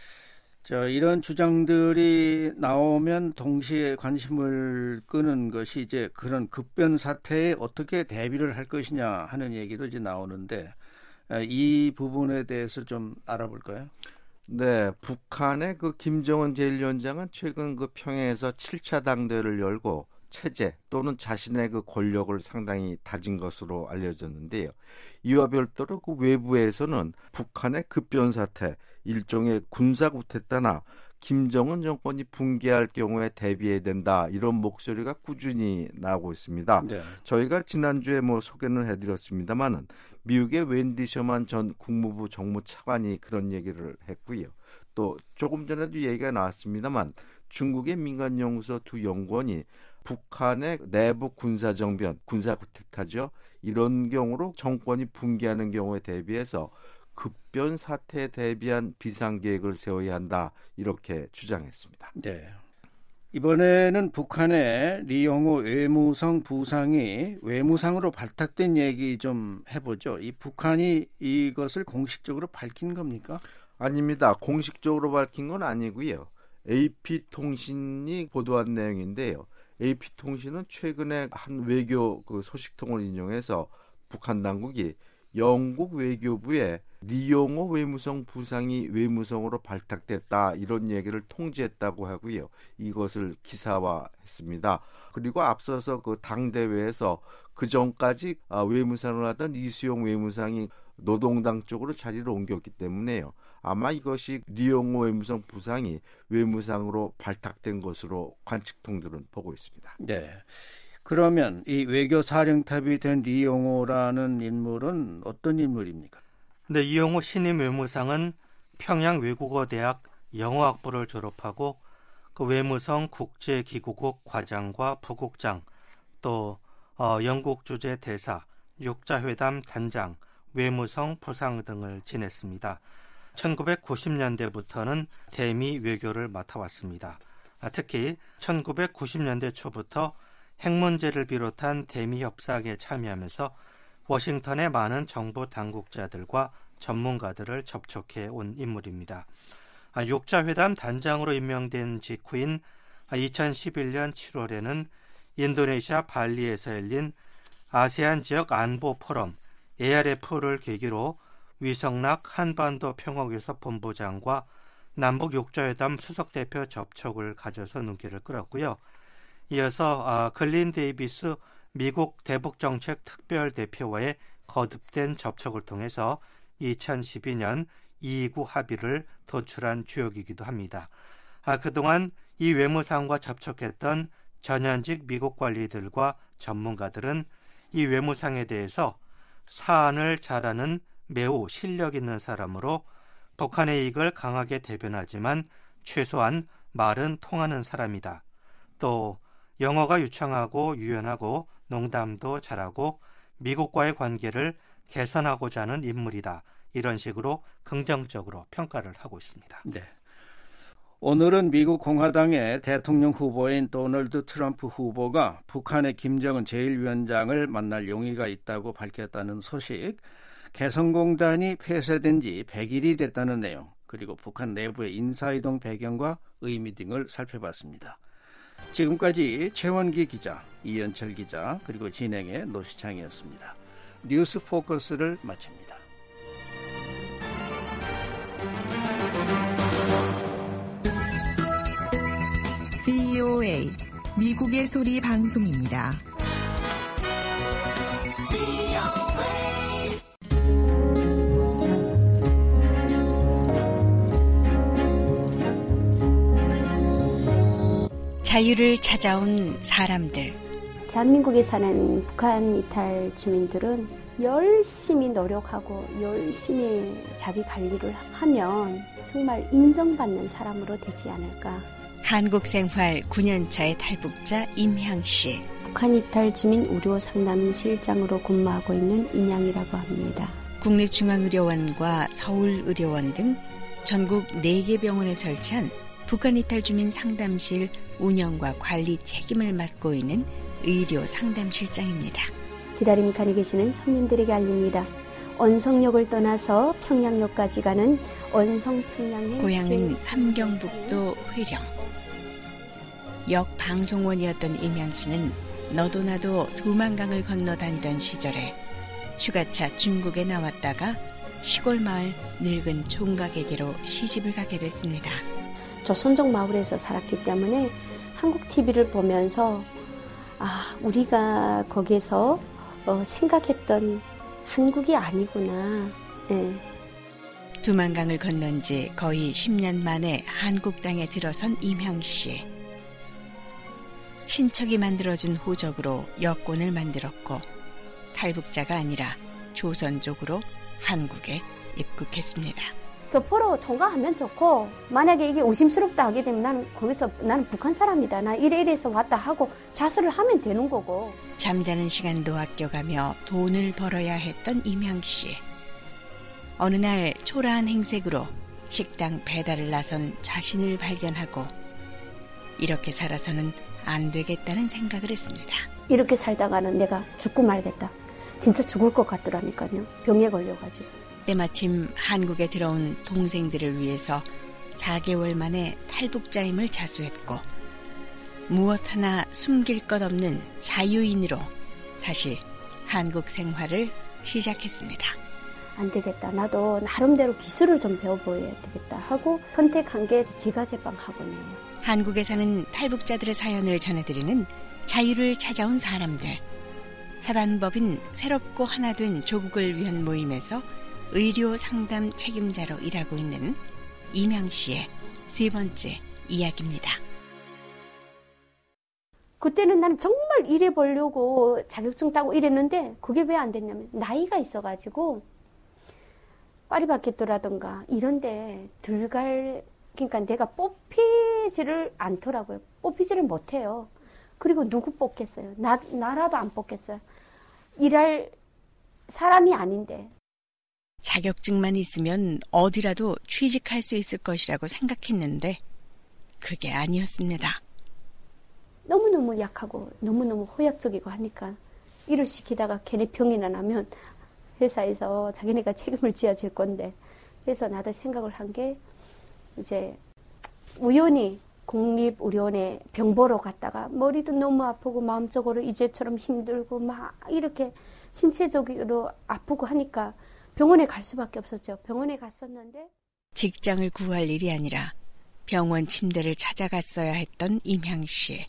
S3: 이런 주장들이 나오면 동시에 관심을 끄는 것이 이제 그런 급변 사태에 어떻게 대비를 할 것이냐 하는 얘기도 이제 나오는데 이 부분에 대해서 좀 알아볼까요?
S7: 네, 북한의 그 김정은 제1위원장은 최근 그 평양에서 7차 당대회를 열고 체제 또는 자신의 그 권력을 상당히 다진 것으로 알려졌는데요. 이와 별도로 그 외부에서는 북한의 급변 사태, 일종의 군사 쿠데타나 김정은 정권이 붕괴할 경우에 대비해야 된다 이런 목소리가 꾸준히 나오고 있습니다.
S3: 네.
S7: 저희가 지난주에 소개는 해드렸습니다만은 미국의 웬디 셔먼 전 국무부 정무차관이 그런 얘기를 했고요. 또 조금 전에도 얘기가 나왔습니다만 중국의 민간연구소 두 연구원이 북한의 내부 군사정변, 군사 쿠데타죠. 이런 경우로 정권이 붕괴하는 경우에 대비해서 급변 사태에 대비한 비상계획을 세워야 한다 이렇게 주장했습니다.
S3: 네. 이번에는 북한의 리용호 외무성 부상이 외무상으로 발탁된 얘기 좀 해보죠. 이 북한이 이것을 공식적으로 밝힌 겁니까?
S7: 아닙니다. 공식적으로 밝힌 건 아니고요. AP통신이 보도한 내용인데요. AP통신은 최근에 한 외교 그 소식통을 인용해서 북한 당국이 영국 외교부에 리용호 외무성 부상이 외무성으로 발탁됐다 이런 얘기를 통지했다고 하고요. 이것을 기사화했습니다. 그리고 앞서서 그 당대회에서 그 전까지 외무상을 하던 이수용 외무상이 노동당 쪽으로 자리를 옮겼기 때문에요. 아마 이것이 리용호 외무성 부상이 외무상으로 발탁된 것으로 관측통들은 보고 있습니다.
S3: 네. 그러면 이 외교사령탑이 된 리용호라는 인물은 어떤 인물입니까?
S8: 네, 이용호 신임 외무상은 평양 외국어대학 영어학부를 졸업하고 그 외무성 국제기구국 과장과 부국장, 또 영국 주재 대사, 육자회담 단장, 외무성 부상 등을 지냈습니다. 1990년대부터는 대미 외교를 맡아왔습니다. 특히 1990년대 초부터 핵 문제를 비롯한 대미 협상에 참여하면서 워싱턴의 많은 정부 당국자들과 전문가들을 접촉해 온 인물입니다. 육자회담 단장으로 임명된 직후인 2011년 7월에는 인도네시아 발리에서 열린 아세안 지역 안보 포럼 ARF를 계기로 위성락 한반도 평화교섭 본부장과 남북 육자회담 수석대표 접촉을 가져서 눈길을 끌었고요. 이어서 글린 데이비스 미국 대북정책 특별대표와의 거듭된 접촉을 통해서 2012년 2구 합의를 도출한 주역이기도 합니다. 그동안 이 외무상과 접촉했던 전현직 미국 관리들과 전문가들은 이 외무상에 대해서 사안을 잘하는 매우 실력 있는 사람으로 북한의 이익을 강하게 대변하지만 최소한 말은 통하는 사람이다. 또 영어가 유창하고 유연하고 농담도 잘하고 미국과의 관계를 개선하고자 하는 인물이다. 이런 식으로 긍정적으로 평가를 하고 있습니다.
S3: 네. 오늘은 미국 공화당의 대통령 후보인 도널드 트럼프 후보가 북한의 김정은 제1위원장을 만날 용의가 있다고 밝혔다는 소식, 개성공단이 폐쇄된 지 100일이 됐다는 내용, 그리고 북한 내부의 인사이동 배경과 의미 등을 살펴봤습니다. 지금까지 최원기 기자, 이현철 기자, 그리고 진행의 노시창이었습니다. 뉴스 포커스를 마칩니다.
S12: VOA 미국의 소리 방송입니다.
S13: 자유를 찾아온 사람들.
S14: 대한민국에 사는 북한 이탈 주민들은 열심히 노력하고 열심히 자기 관리를 하면 정말 인정받는 사람으로 되지 않을까.
S13: 한국생활 9년차의 탈북자 임향씨.
S14: 북한 이탈 주민 의료 상담실장으로 근무하고 있는 임향이라고 합니다.
S13: 국립중앙의료원과 서울의료원 등 전국 4개 병원에 설치한 북한 이탈 주민 상담실 운영과 관리 책임을 맡고 있는 의료 상담실장입니다.
S14: 기다림칸에 계시는 손님들에게 알립니다. 언성역을 떠나서 평양역까지 가는 언성평양행
S13: 고향은 함경북도 회령. 역 방송원이었던 임양씨는 너도 나도 두만강을 건너 다니던 시절에 휴가차 중국에 나왔다가 시골 마을 늙은 총각에게로 시집을 가게 됐습니다.
S14: 조선족 마을에서 살았기 때문에 한국 TV를 보면서 우리가 거기에서 생각했던 한국이 아니구나. 네.
S13: 두만강을 건넌 지 거의 10년 만에 한국 땅에 들어선 임향씨. 친척이 만들어준 호적으로 여권을 만들었고 탈북자가 아니라 조선족으로 한국에 입국했습니다.
S14: 교포로 통과하면 좋고 만약에 이게 의심스럽다 하게 되면 나는 북한 사람이다. 나 이래서 왔다 하고 자수를 하면 되는 거고.
S13: 잠자는 시간도 아껴가며 돈을 벌어야 했던 임향씨. 어느 날 초라한 행색으로 식당 배달을 나선 자신을 발견하고 이렇게 살아서는 안 되겠다는 생각을 했습니다.
S14: 이렇게 살다가는 내가 죽고 말겠다. 진짜 죽을 것 같더라니까요. 병에 걸려가지고.
S13: 때마침 한국에 들어온 동생들을 위해서 4개월 만에 탈북자임을 자수했고 무엇 하나 숨길 것 없는 자유인으로 다시 한국 생활을 시작했습니다.
S14: 안 되겠다. 나도 나름대로 기술을 좀 배워보아야 되겠다 하고 선택한 게 제과제빵학원이에요.
S13: 한국에 사는 탈북자들의 사연을 전해드리는 자유를 찾아온 사람들. 사단법인 새롭고 하나 된 조국을 위한 모임에서 의료 상담 책임자로 일하고 있는 임향씨의 세 번째 이야기입니다.
S14: 그때는 나는 정말 일해보려고 자격증 따고 이랬는데 그게 왜 안 됐냐면 나이가 있어가지고 파리바게뜨라든가 이런데 그러니까 내가 뽑히지를 않더라고요. 뽑히지를 못해요. 그리고 누구 뽑겠어요? 나라도 안 뽑겠어요. 일할 사람이 아닌데.
S13: 자격증만 있으면 어디라도 취직할 수 있을 것이라고 생각했는데 그게 아니었습니다.
S14: 너무너무 약하고 너무너무 허약적이고 하니까 일을 시키다가 걔네 병이나 나면 회사에서 자기네가 책임을 져야 될 건데 그래서 나도 생각을 한 게 이제 우연히 국립의료원에 병 보러 갔다가 머리도 너무 아프고 마음적으로 이제처럼 힘들고 막 이렇게 신체적으로 아프고 하니까 병원에 갈 수밖에 없었죠. 병원에 갔었는데
S13: 직장을 구할 일이 아니라 병원 침대를 찾아갔어야 했던 임향씨.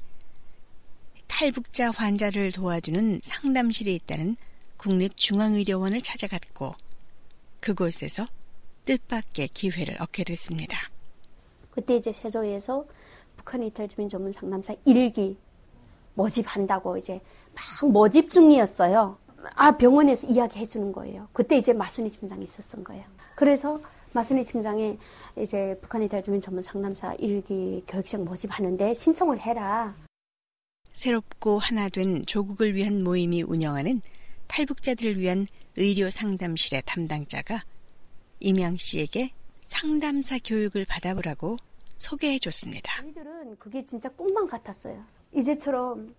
S13: 탈북자 환자를 도와주는 상담실이 있다는 국립중앙의료원을 찾아갔고 그곳에서 뜻밖의 기회를 얻게 됐습니다.
S14: 그때 이제 세조에서 북한 이탈주민 전문 상담사 1기 모집한다고 이제 막 모집 중이었어요. 병원에서 이야기해 주는 거예요. 그때 이제 마순희 팀장이 있었던 거예요. 그래서 마순희 팀장이 이제 북한 이탈주민 전문 상담사 1기 교육생 모집하는데 신청을 해라.
S13: 새롭고 하나 된 조국을 위한 모임이 운영하는 탈북자들을 위한 의료 상담실의 담당자가 임향씨에게 상담사 교육을 받아보라고 소개해줬습니다.
S14: 저희들은 그게 진짜 꿈만 같았어요. 이제처럼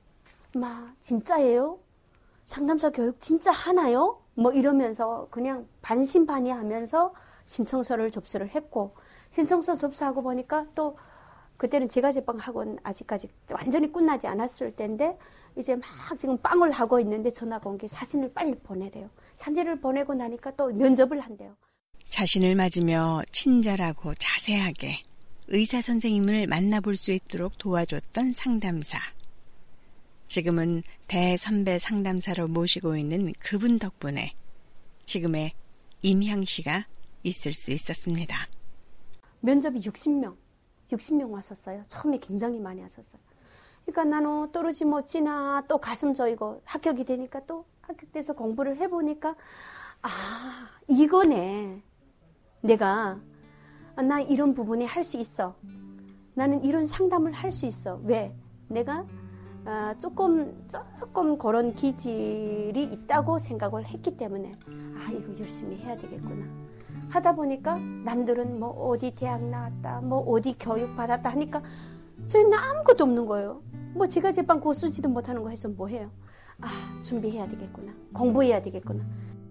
S14: 진짜예요? 상담사 교육 진짜 하나요? 이러면서 그냥 반신반의하면서 신청서를 접수를 했고 신청서 접수하고 보니까 또 그때는 제과제빵학원 아직까지 완전히 끝나지 않았을 때인데 이제 막 지금 빵을 하고 있는데 전화가 온 게 사진을 빨리 보내래요. 사진을 보내고 나니까 또 면접을 한대요.
S13: 자신을 맞으며 친절하고 자세하게 의사 선생님을 만나볼 수 있도록 도와줬던 상담사. 지금은 대선배 상담사로 모시고 있는 그분 덕분에 지금의 임향씨가 있을 수 있었습니다.
S14: 면접이 60명 왔었어요. 처음에 굉장히 많이 왔었어요. 그러니까 나는 떨어지 못지나 또 가슴 저이고 합격이 되니까 또 합격돼서 공부를 해보니까 이거네. 내가 나 이런 부분에 할 수 있어. 나는 이런 상담을 할 수 있어. 왜? 내가 조금 그런 기질이 있다고 생각을 했기 때문에 이거 열심히 해야 되겠구나. 하다 보니까 남들은 어디 대학 나왔다, 어디 교육 받았다 하니까 저희는 아무것도 없는 거예요. 제과제빵 고수지도 못하는 거 해서 뭐 해요? 준비해야 되겠구나. 공부해야 되겠구나.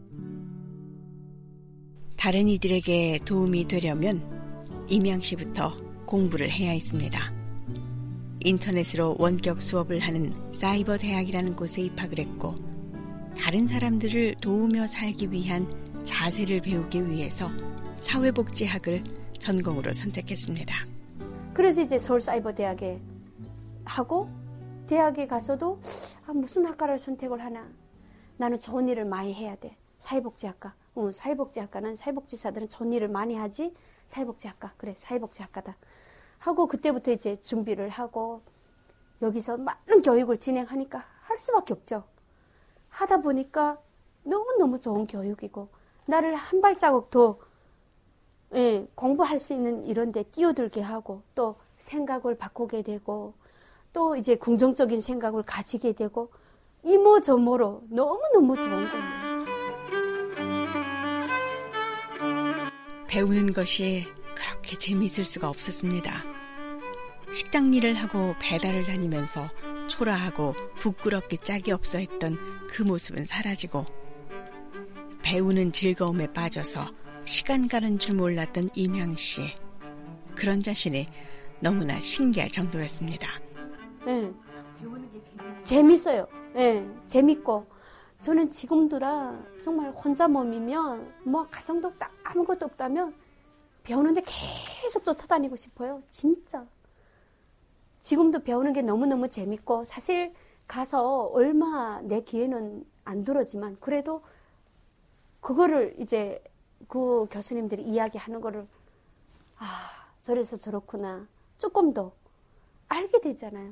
S13: 다른 이들에게 도움이 되려면 임양 씨부터 공부를 해야 했습니다. 인터넷으로 원격 수업을 하는 사이버 대학이라는 곳에 입학을 했고 다른 사람들을 도우며 살기 위한 자세를 배우기 위해서 사회복지학을 전공으로 선택했습니다.
S14: 그래서 이제 서울사이버대학에 하고 대학에 가서도 무슨 학과를 선택을 하나. 나는 좋은 일을 많이 해야 돼. 사회복지학과. 사회복지학과는 사회복지사들은 좋은 일을 많이 하지. 사회복지학과. 그래, 사회복지학과다. 하고 그때부터 이제 준비를 하고 여기서 많은 교육을 진행하니까 할 수밖에 없죠. 하다 보니까 너무너무 좋은 교육이고 나를 한 발자국 더 공부할 수 있는 이런 데 뛰어들게 하고 또 생각을 바꾸게 되고 또 이제 긍정적인 생각을 가지게 되고 이모저모로 너무너무 좋은 거예요.
S13: 배우는 것이 그렇게 재미있을 수가 없었습니다. 식당 일을 하고 배달을 다니면서 초라하고 부끄럽게 짝이 없어 했던 그 모습은 사라지고 배우는 즐거움에 빠져서 시간 가는 줄 몰랐던 임양 씨. 그런 자신이 너무나 신기할 정도였습니다.
S14: 배우는 게 재밌어요. 재밌고 저는 지금도라 정말 혼자 몸이면 가정도 아무것도 없다면 배우는데 계속 쫓아다니고 싶어요. 진짜. 지금도 배우는 게 너무너무 재밌고 사실 가서 얼마 내 기회는 안 들어지만 그래도 그거를 이제 그 교수님들이 이야기하는 거를 저래서 저렇구나 조금 더 알게 되잖아요.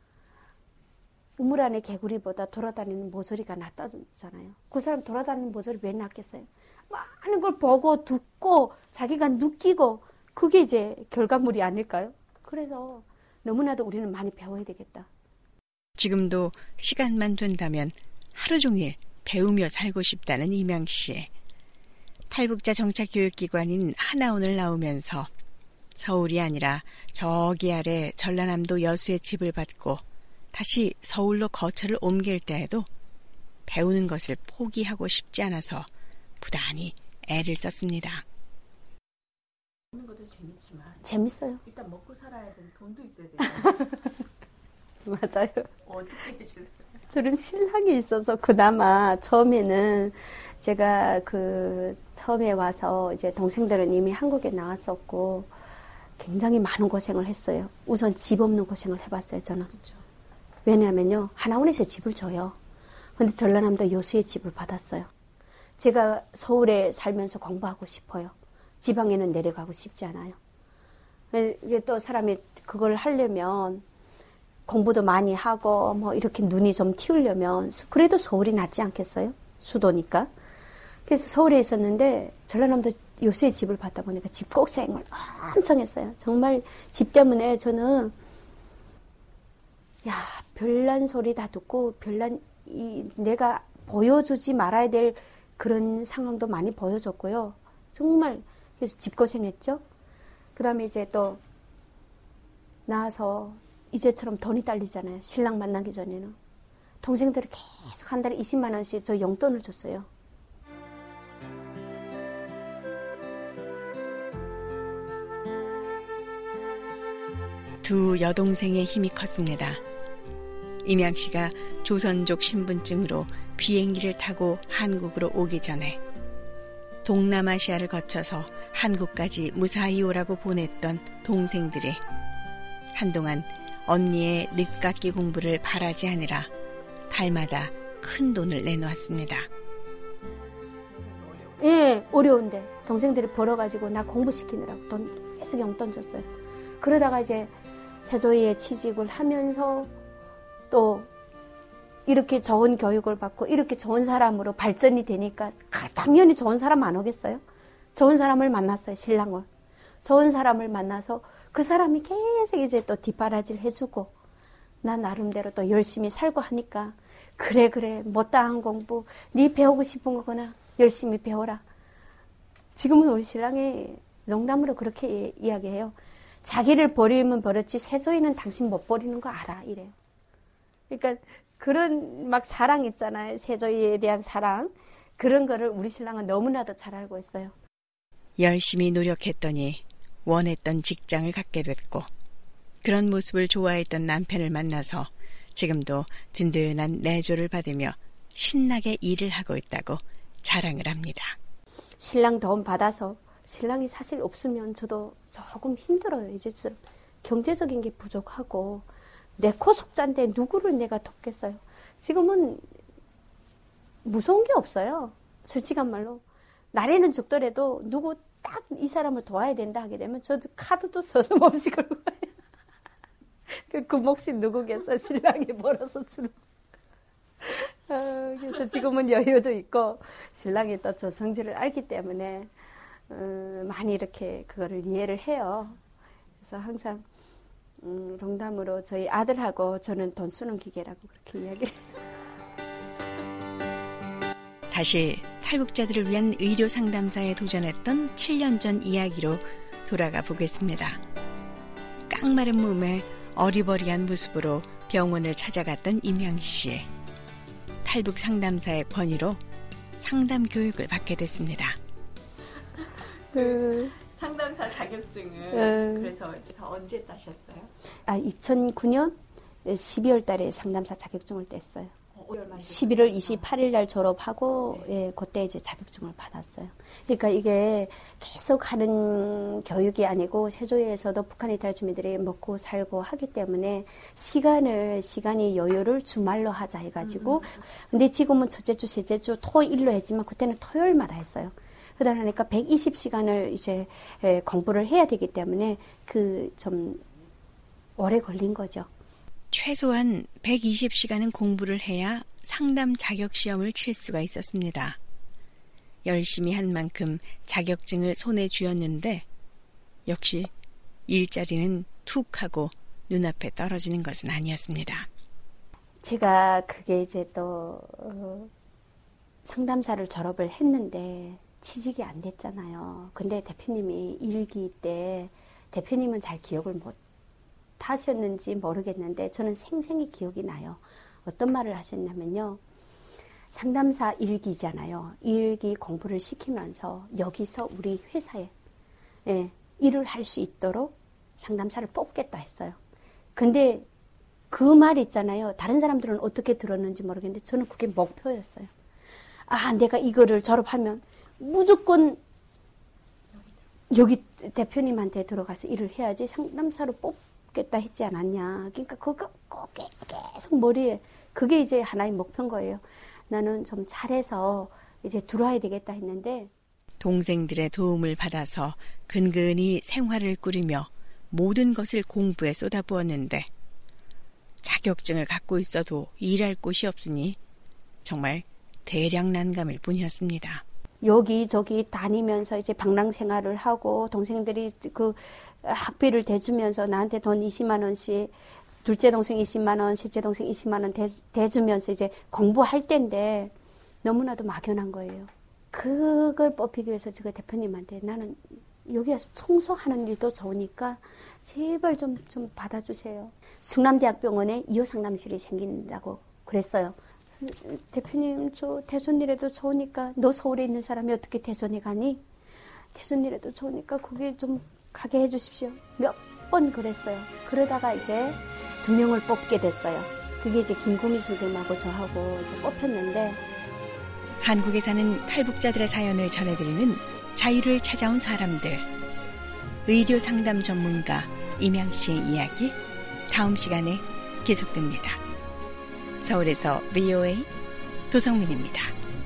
S14: 우물 안에 개구리보다 돌아다니는 모서리가 낫다잖아요. 그 사람 돌아다니는 모서리 왜 낫겠어요? 많은 걸 보고 듣고 자기가 느끼고 그게 이제 결과물이 아닐까요? 그래서 너무나도 우리는 많이 배워야 되겠다.
S13: 지금도 시간만 된다면 하루 종일 배우며 살고 싶다는 임양 씨. 탈북자 정착교육기관인 하나원을 나오면서 서울이 아니라 저기 아래 전라남도 여수의 집을 받고 다시 서울로 거처를 옮길 때에도 배우는 것을 포기하고 싶지 않아서 부단히 애를 썼습니다.
S15: 배우는 것도 재밌지만
S14: 재밌어요.
S15: 일단 먹고 살아야 되는 돈도 있어야 돼요.
S14: 맞아요.
S15: 어떻게 되셨어요?
S14: 저는 신랑이 있어서 그나마 처음에는 제가 처음에 와서 이제 동생들은 이미 한국에 나왔었고 굉장히 많은 고생을 했어요. 우선 집 없는 고생을 해봤어요, 저는.
S15: 그렇죠.
S14: 왜냐하면요, 하나원에서 집을 줘요. 근데 전라남도 여수에 집을 받았어요. 제가 서울에 살면서 공부하고 싶어요. 지방에는 내려가고 싶지 않아요. 이게 또 사람이 그걸 하려면 공부도 많이 하고 이렇게 눈이 좀 틔우려면 그래도 서울이 낫지 않겠어요? 수도니까. 그래서 서울에 있었는데 전라남도 여수에 집을 받다 보니까 집고생을 엄청 했어요. 정말 집 때문에 저는 별난 소리 다 듣고 내가 보여주지 말아야 될 그런 상황도 많이 보여줬고요. 정말 그래서 집고생했죠. 그 다음에 이제 또 나와서 이제처럼 돈이 딸리잖아요. 신랑 만나기 전에는. 동생들이 계속 한 달에 20만 원씩 저 용돈을 줬어요.
S13: 두 여동생의 힘이 컸습니다. 임양 씨가 조선족 신분증으로 비행기를 타고 한국으로 오기 전에 동남아시아를 거쳐서 한국까지 무사히 오라고 보냈던 동생들이 한동안 언니의 늦깎이 공부를 바라지 않으라 달마다 큰 돈을 내놓았습니다.
S14: 예, 어려운데 동생들이 벌어가지고 나 공부시키느라고 돈 계속 용돈 줬어요. 그러다가 이제 세조위에 취직을 하면서 또 이렇게 좋은 교육을 받고 이렇게 좋은 사람으로 발전이 되니까 당연히 좋은 사람 안 오겠어요? 좋은 사람을 만났어요, 신랑을. 좋은 사람을 만나서 그 사람이 계속 이제 또 뒷바라지를 해주고 나 나름대로 또 열심히 살고 하니까 그래 못다한 공부 네 배우고 싶은 거구나 열심히 배워라. 지금은 우리 신랑이 농담으로 그렇게 이야기해요. 자기를 버리면 버렸지 세조이는 당신 못 버리는 거 알아 이래요. 그러니까 그런 막 사랑 있잖아요. 세조에 대한 사랑. 그런 거를 우리 신랑은 너무나도 잘 알고 있어요.
S13: 열심히 노력했더니 원했던 직장을 갖게 됐고 그런 모습을 좋아했던 남편을 만나서 지금도 든든한 내조를 받으며 신나게 일을 하고 있다고 자랑을 합니다.
S14: 신랑 도움 받아서 신랑이 사실 없으면 저도 조금 힘들어요. 이제 경제적인 게 부족하고 내 코 속자인데 누구를 내가 돕겠어요. 지금은 무서운 게 없어요. 솔직한 말로. 나래는 죽더라도 누구 딱 이 사람을 도와야 된다 하게 되면 저도 카드도 서슴없이 걸고 가요. 그 몫이 누구겠어. 신랑이 벌어서 주는. 그래서 지금은 여유도 있고 신랑이 또 저 성질을 알기 때문에 많이 이렇게 그거를 이해를 해요. 그래서 항상 농담으로 저희 아들하고 저는 돈 쓰는 기계라고 그렇게 이야기를 해요.
S13: 다시 탈북자들을 위한 의료 상담사에 도전했던 7년 전 이야기로 돌아가 보겠습니다. 깡마른 몸에 어리버리한 모습으로 병원을 찾아갔던 임양 씨. 탈북 상담사의 권위로 상담 교육을 받게 됐습니다.
S15: 상담사 자격증을 그래서 언제 따셨어요?
S14: 2009년 12월 달에 상담사 자격증을 뗐어요. 11월 28일 날 졸업하고 그때 이제 자격증을 받았어요. 그러니까 이게 계속 하는 교육이 아니고 세조에서도 북한 이탈 주민들이 먹고 살고 하기 때문에 시간이 여유를 주말로 하자 해가지고 근데 지금은 첫째 주, 셋째 주, 토일로 했지만 그때는 토요일마다 했어요. 그러다 보니까 120시간을 이제 공부를 해야 되기 때문에 좀 오래 걸린 거죠.
S13: 최소한 120시간은 공부를 해야 상담 자격시험을 칠 수가 있었습니다. 열심히 한 만큼 자격증을 손에 쥐었는데 역시 일자리는 툭 하고 눈앞에 떨어지는 것은 아니었습니다.
S14: 제가 그게 이제 또 상담사를 졸업을 했는데 취직이 안 됐잖아요. 근데 대표님이 일기 때 대표님은 잘 기억을 못 하셨는지 모르겠는데 저는 생생히 기억이 나요. 어떤 말을 하셨냐면요. 상담사 일기잖아요. 일기 공부를 시키면서 여기서 우리 회사에 일을 할 수 있도록 상담사를 뽑겠다 했어요. 근데 그 말 있잖아요. 다른 사람들은 어떻게 들었는지 모르겠는데 저는 그게 목표였어요. 내가 이거를 졸업하면 무조건 여기 대표님한테 들어가서 일을 해야지 상담사로 뽑겠다 했지 않았냐. 그러니까 그거 꼭 계속 머리에 그게 이제 하나의 목표인 거예요. 나는 좀 잘해서 이제 들어와야 되겠다 했는데
S13: 동생들의 도움을 받아서 근근히 생활을 꾸리며 모든 것을 공부에 쏟아부었는데 자격증을 갖고 있어도 일할 곳이 없으니 정말 대량 난감일 뿐이었습니다.
S14: 여기저기 다니면서 이제 방랑 생활을 하고 동생들이 그 학비를 대주면서 나한테 돈 20만 원씩 둘째 동생 20만 원, 셋째 동생 20만 원 대주면서 이제 공부할 때인데 너무나도 막연한 거예요. 그걸 뽑히기 위해서 제가 대표님한테 나는 여기 와서 청소하는 일도 좋으니까 제발 좀 받아주세요. 충남대학병원에 이호상담실이 생긴다고 그랬어요. 대표님 저 대전이라도 좋으니까 너 서울에 있는 사람이 어떻게 대전에 가니? 대전이라도 좋으니까 거기 좀 가게 해주십시오. 몇 번 그랬어요. 그러다가 이제 2명을 뽑게 됐어요. 그게 이제 김구미 선생님하고 저하고 이제 뽑혔는데
S13: 한국에 사는 탈북자들의 사연을 전해드리는 자유를 찾아온 사람들. 의료 상담 전문가 임양 씨의 이야기 다음 시간에 계속됩니다. 서울에서 VOA 도성민입니다.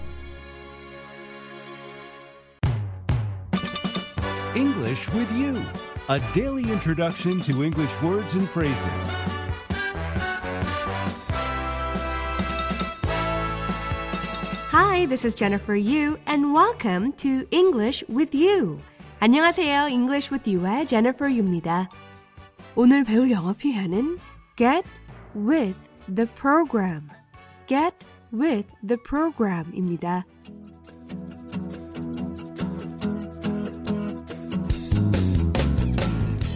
S1: English with you, a daily introduction to English words and phrases.
S16: Hi, this is Jennifer Yu, and welcome to English with You. 안녕하세요, English with You의 Jennifer Yu입니다. 오늘 배울 영어 표현은 get with the program. Get with the program입니다.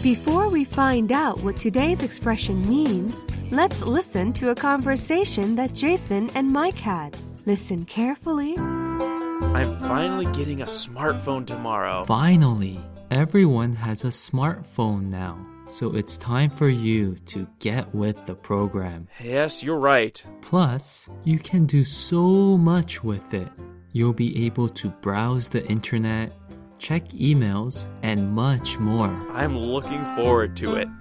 S16: Before we find out what today's expression means, let's listen to a conversation that Jason and Mike had. Listen carefully.
S17: I'm finally getting a smartphone tomorrow.
S18: Finally, everyone has a smartphone now. So it's time for you to get with the program.
S17: Yes, you're right.
S18: Plus, you can do so much with it. You'll be able to browse the internet, check emails, and much more.
S17: I'm looking forward to it.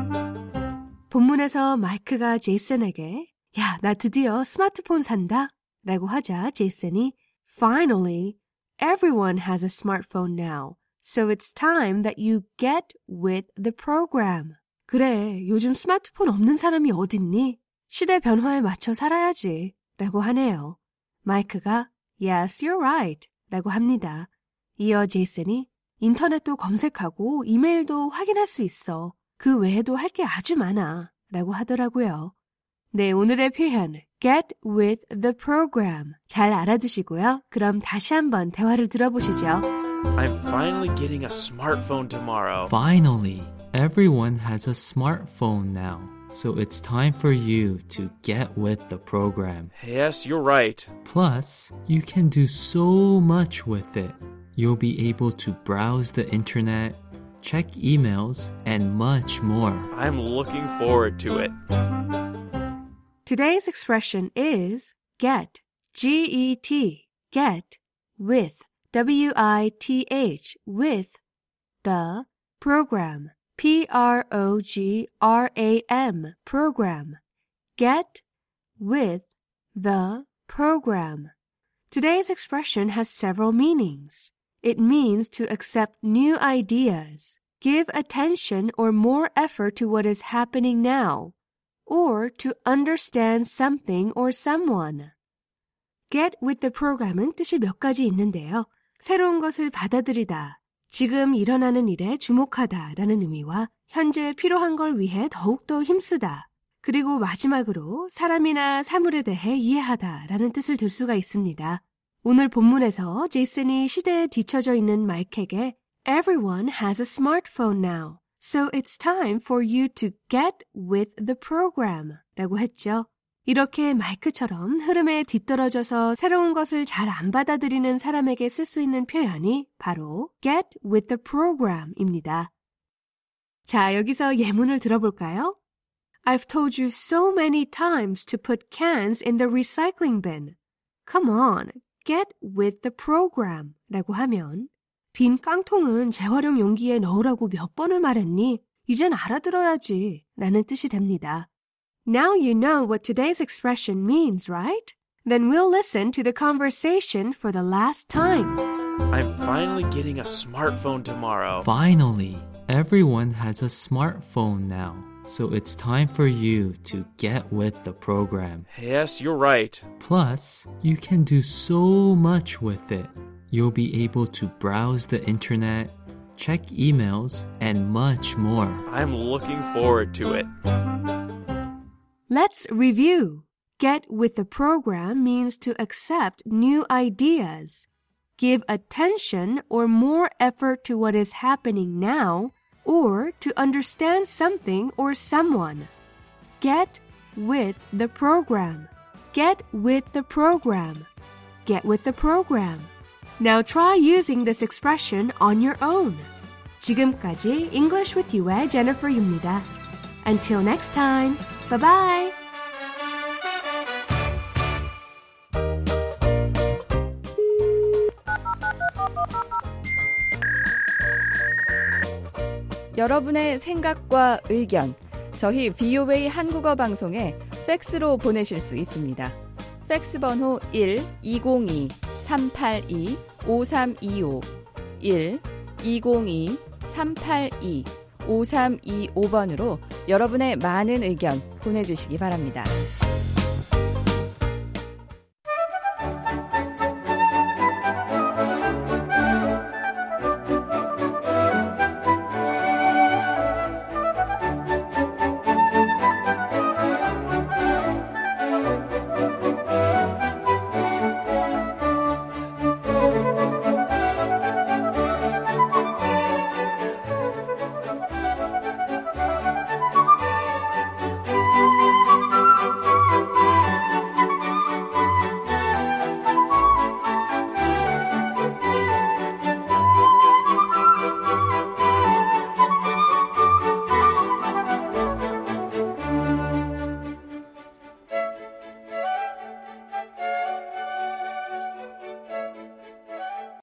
S16: 본문에서 마이크가 제이슨에게 야, 나 드디어 스마트폰 산다 라고 하자 제이슨이 Finally, everyone has a smartphone now. So it's time that you get with the program. 그래, 요즘 스마트폰 없는 사람이 어딨니? 시대 변화에 맞춰 살아야지 라고 하네요. 마이크가 Yes, you're right 라고 합니다. 이어 제이슨이 인터넷도 검색하고 이메일도 확인할 수 있어. 그 외에도 할 게 아주 많아 라고 하더라고요. 네, 오늘의 표현 Get with the program 잘 알아두시고요. 그럼 다시 한번 대화를 들어보시죠.
S17: I'm finally getting a smartphone tomorrow.
S18: Finally, everyone has a smartphone now. So it's time for you to get with the program.
S17: Yes, you're right.
S18: Plus, you can do so much with it. You'll be able to browse the internet, check emails, and much more.
S17: I'm looking forward to it.
S16: Today's expression is get, G-E-T, get, with, W-I-T-H, with, the, program, P-R-O-G-R-A-M, program. Get, with, the, program. Today's expression has several meanings. It means to accept new ideas, give attention or more effort to what is happening now, or to understand something or someone. Get with the program은 뜻이 몇 가지 있는데요. 새로운 것을 받아들이다, 지금 일어나는 일에 주목하다 라는 의미와 현재 필요한 걸 위해 더욱더 힘쓰다, 그리고 마지막으로 사람이나 사물에 대해 이해하다 라는 뜻을 들 수가 있습니다. 오늘 본문에서 제이슨이 시대에 뒤처져 있는 마이크에게 Everyone has a smartphone now. So it's time for you to get with the program 라고 했죠. 이렇게 마이크처럼 흐름에 뒤떨어져서 새로운 것을 잘 안 받아들이는 사람에게 쓸 수 있는 표현이 바로 get with the program입니다. 자, 여기서 예문을 들어볼까요? I've told you so many times to put cans in the recycling bin. Come on, get with the program 라고 하면 빈 깡통은 재활용 용기에 넣으라고 몇 번을 말했니? 이젠 알아들어야지 라는 뜻이 됩니다. Now you know what today's expression means, right? Then we'll listen to the conversation for the last time.
S17: I'm finally getting a smartphone tomorrow.
S18: Finally, everyone has a smartphone now. So it's time for you to get with the program.
S17: Yes, you're right.
S18: Plus, you can do so much with it. You'll be able to browse the internet, check emails, and much more.
S17: I'm looking forward to it.
S16: Let's review. Get with the program means to accept new ideas, give attention or more effort to what is happening now, or to understand something or someone. Get with the program. Get with the program. Get with the program. Now try using this expression on your own. 지금까지 English with You의 Jennifer Yu입니다. Until next time, bye-bye!
S4: 여러분의 생각과 의견, 저희 VOA 한국어 방송에 팩스로 보내실 수 있습니다. 팩스 번호 1-202-382-5325 1-202-382-5325번으로 여러분의 많은 의견 보내주시기 바랍니다.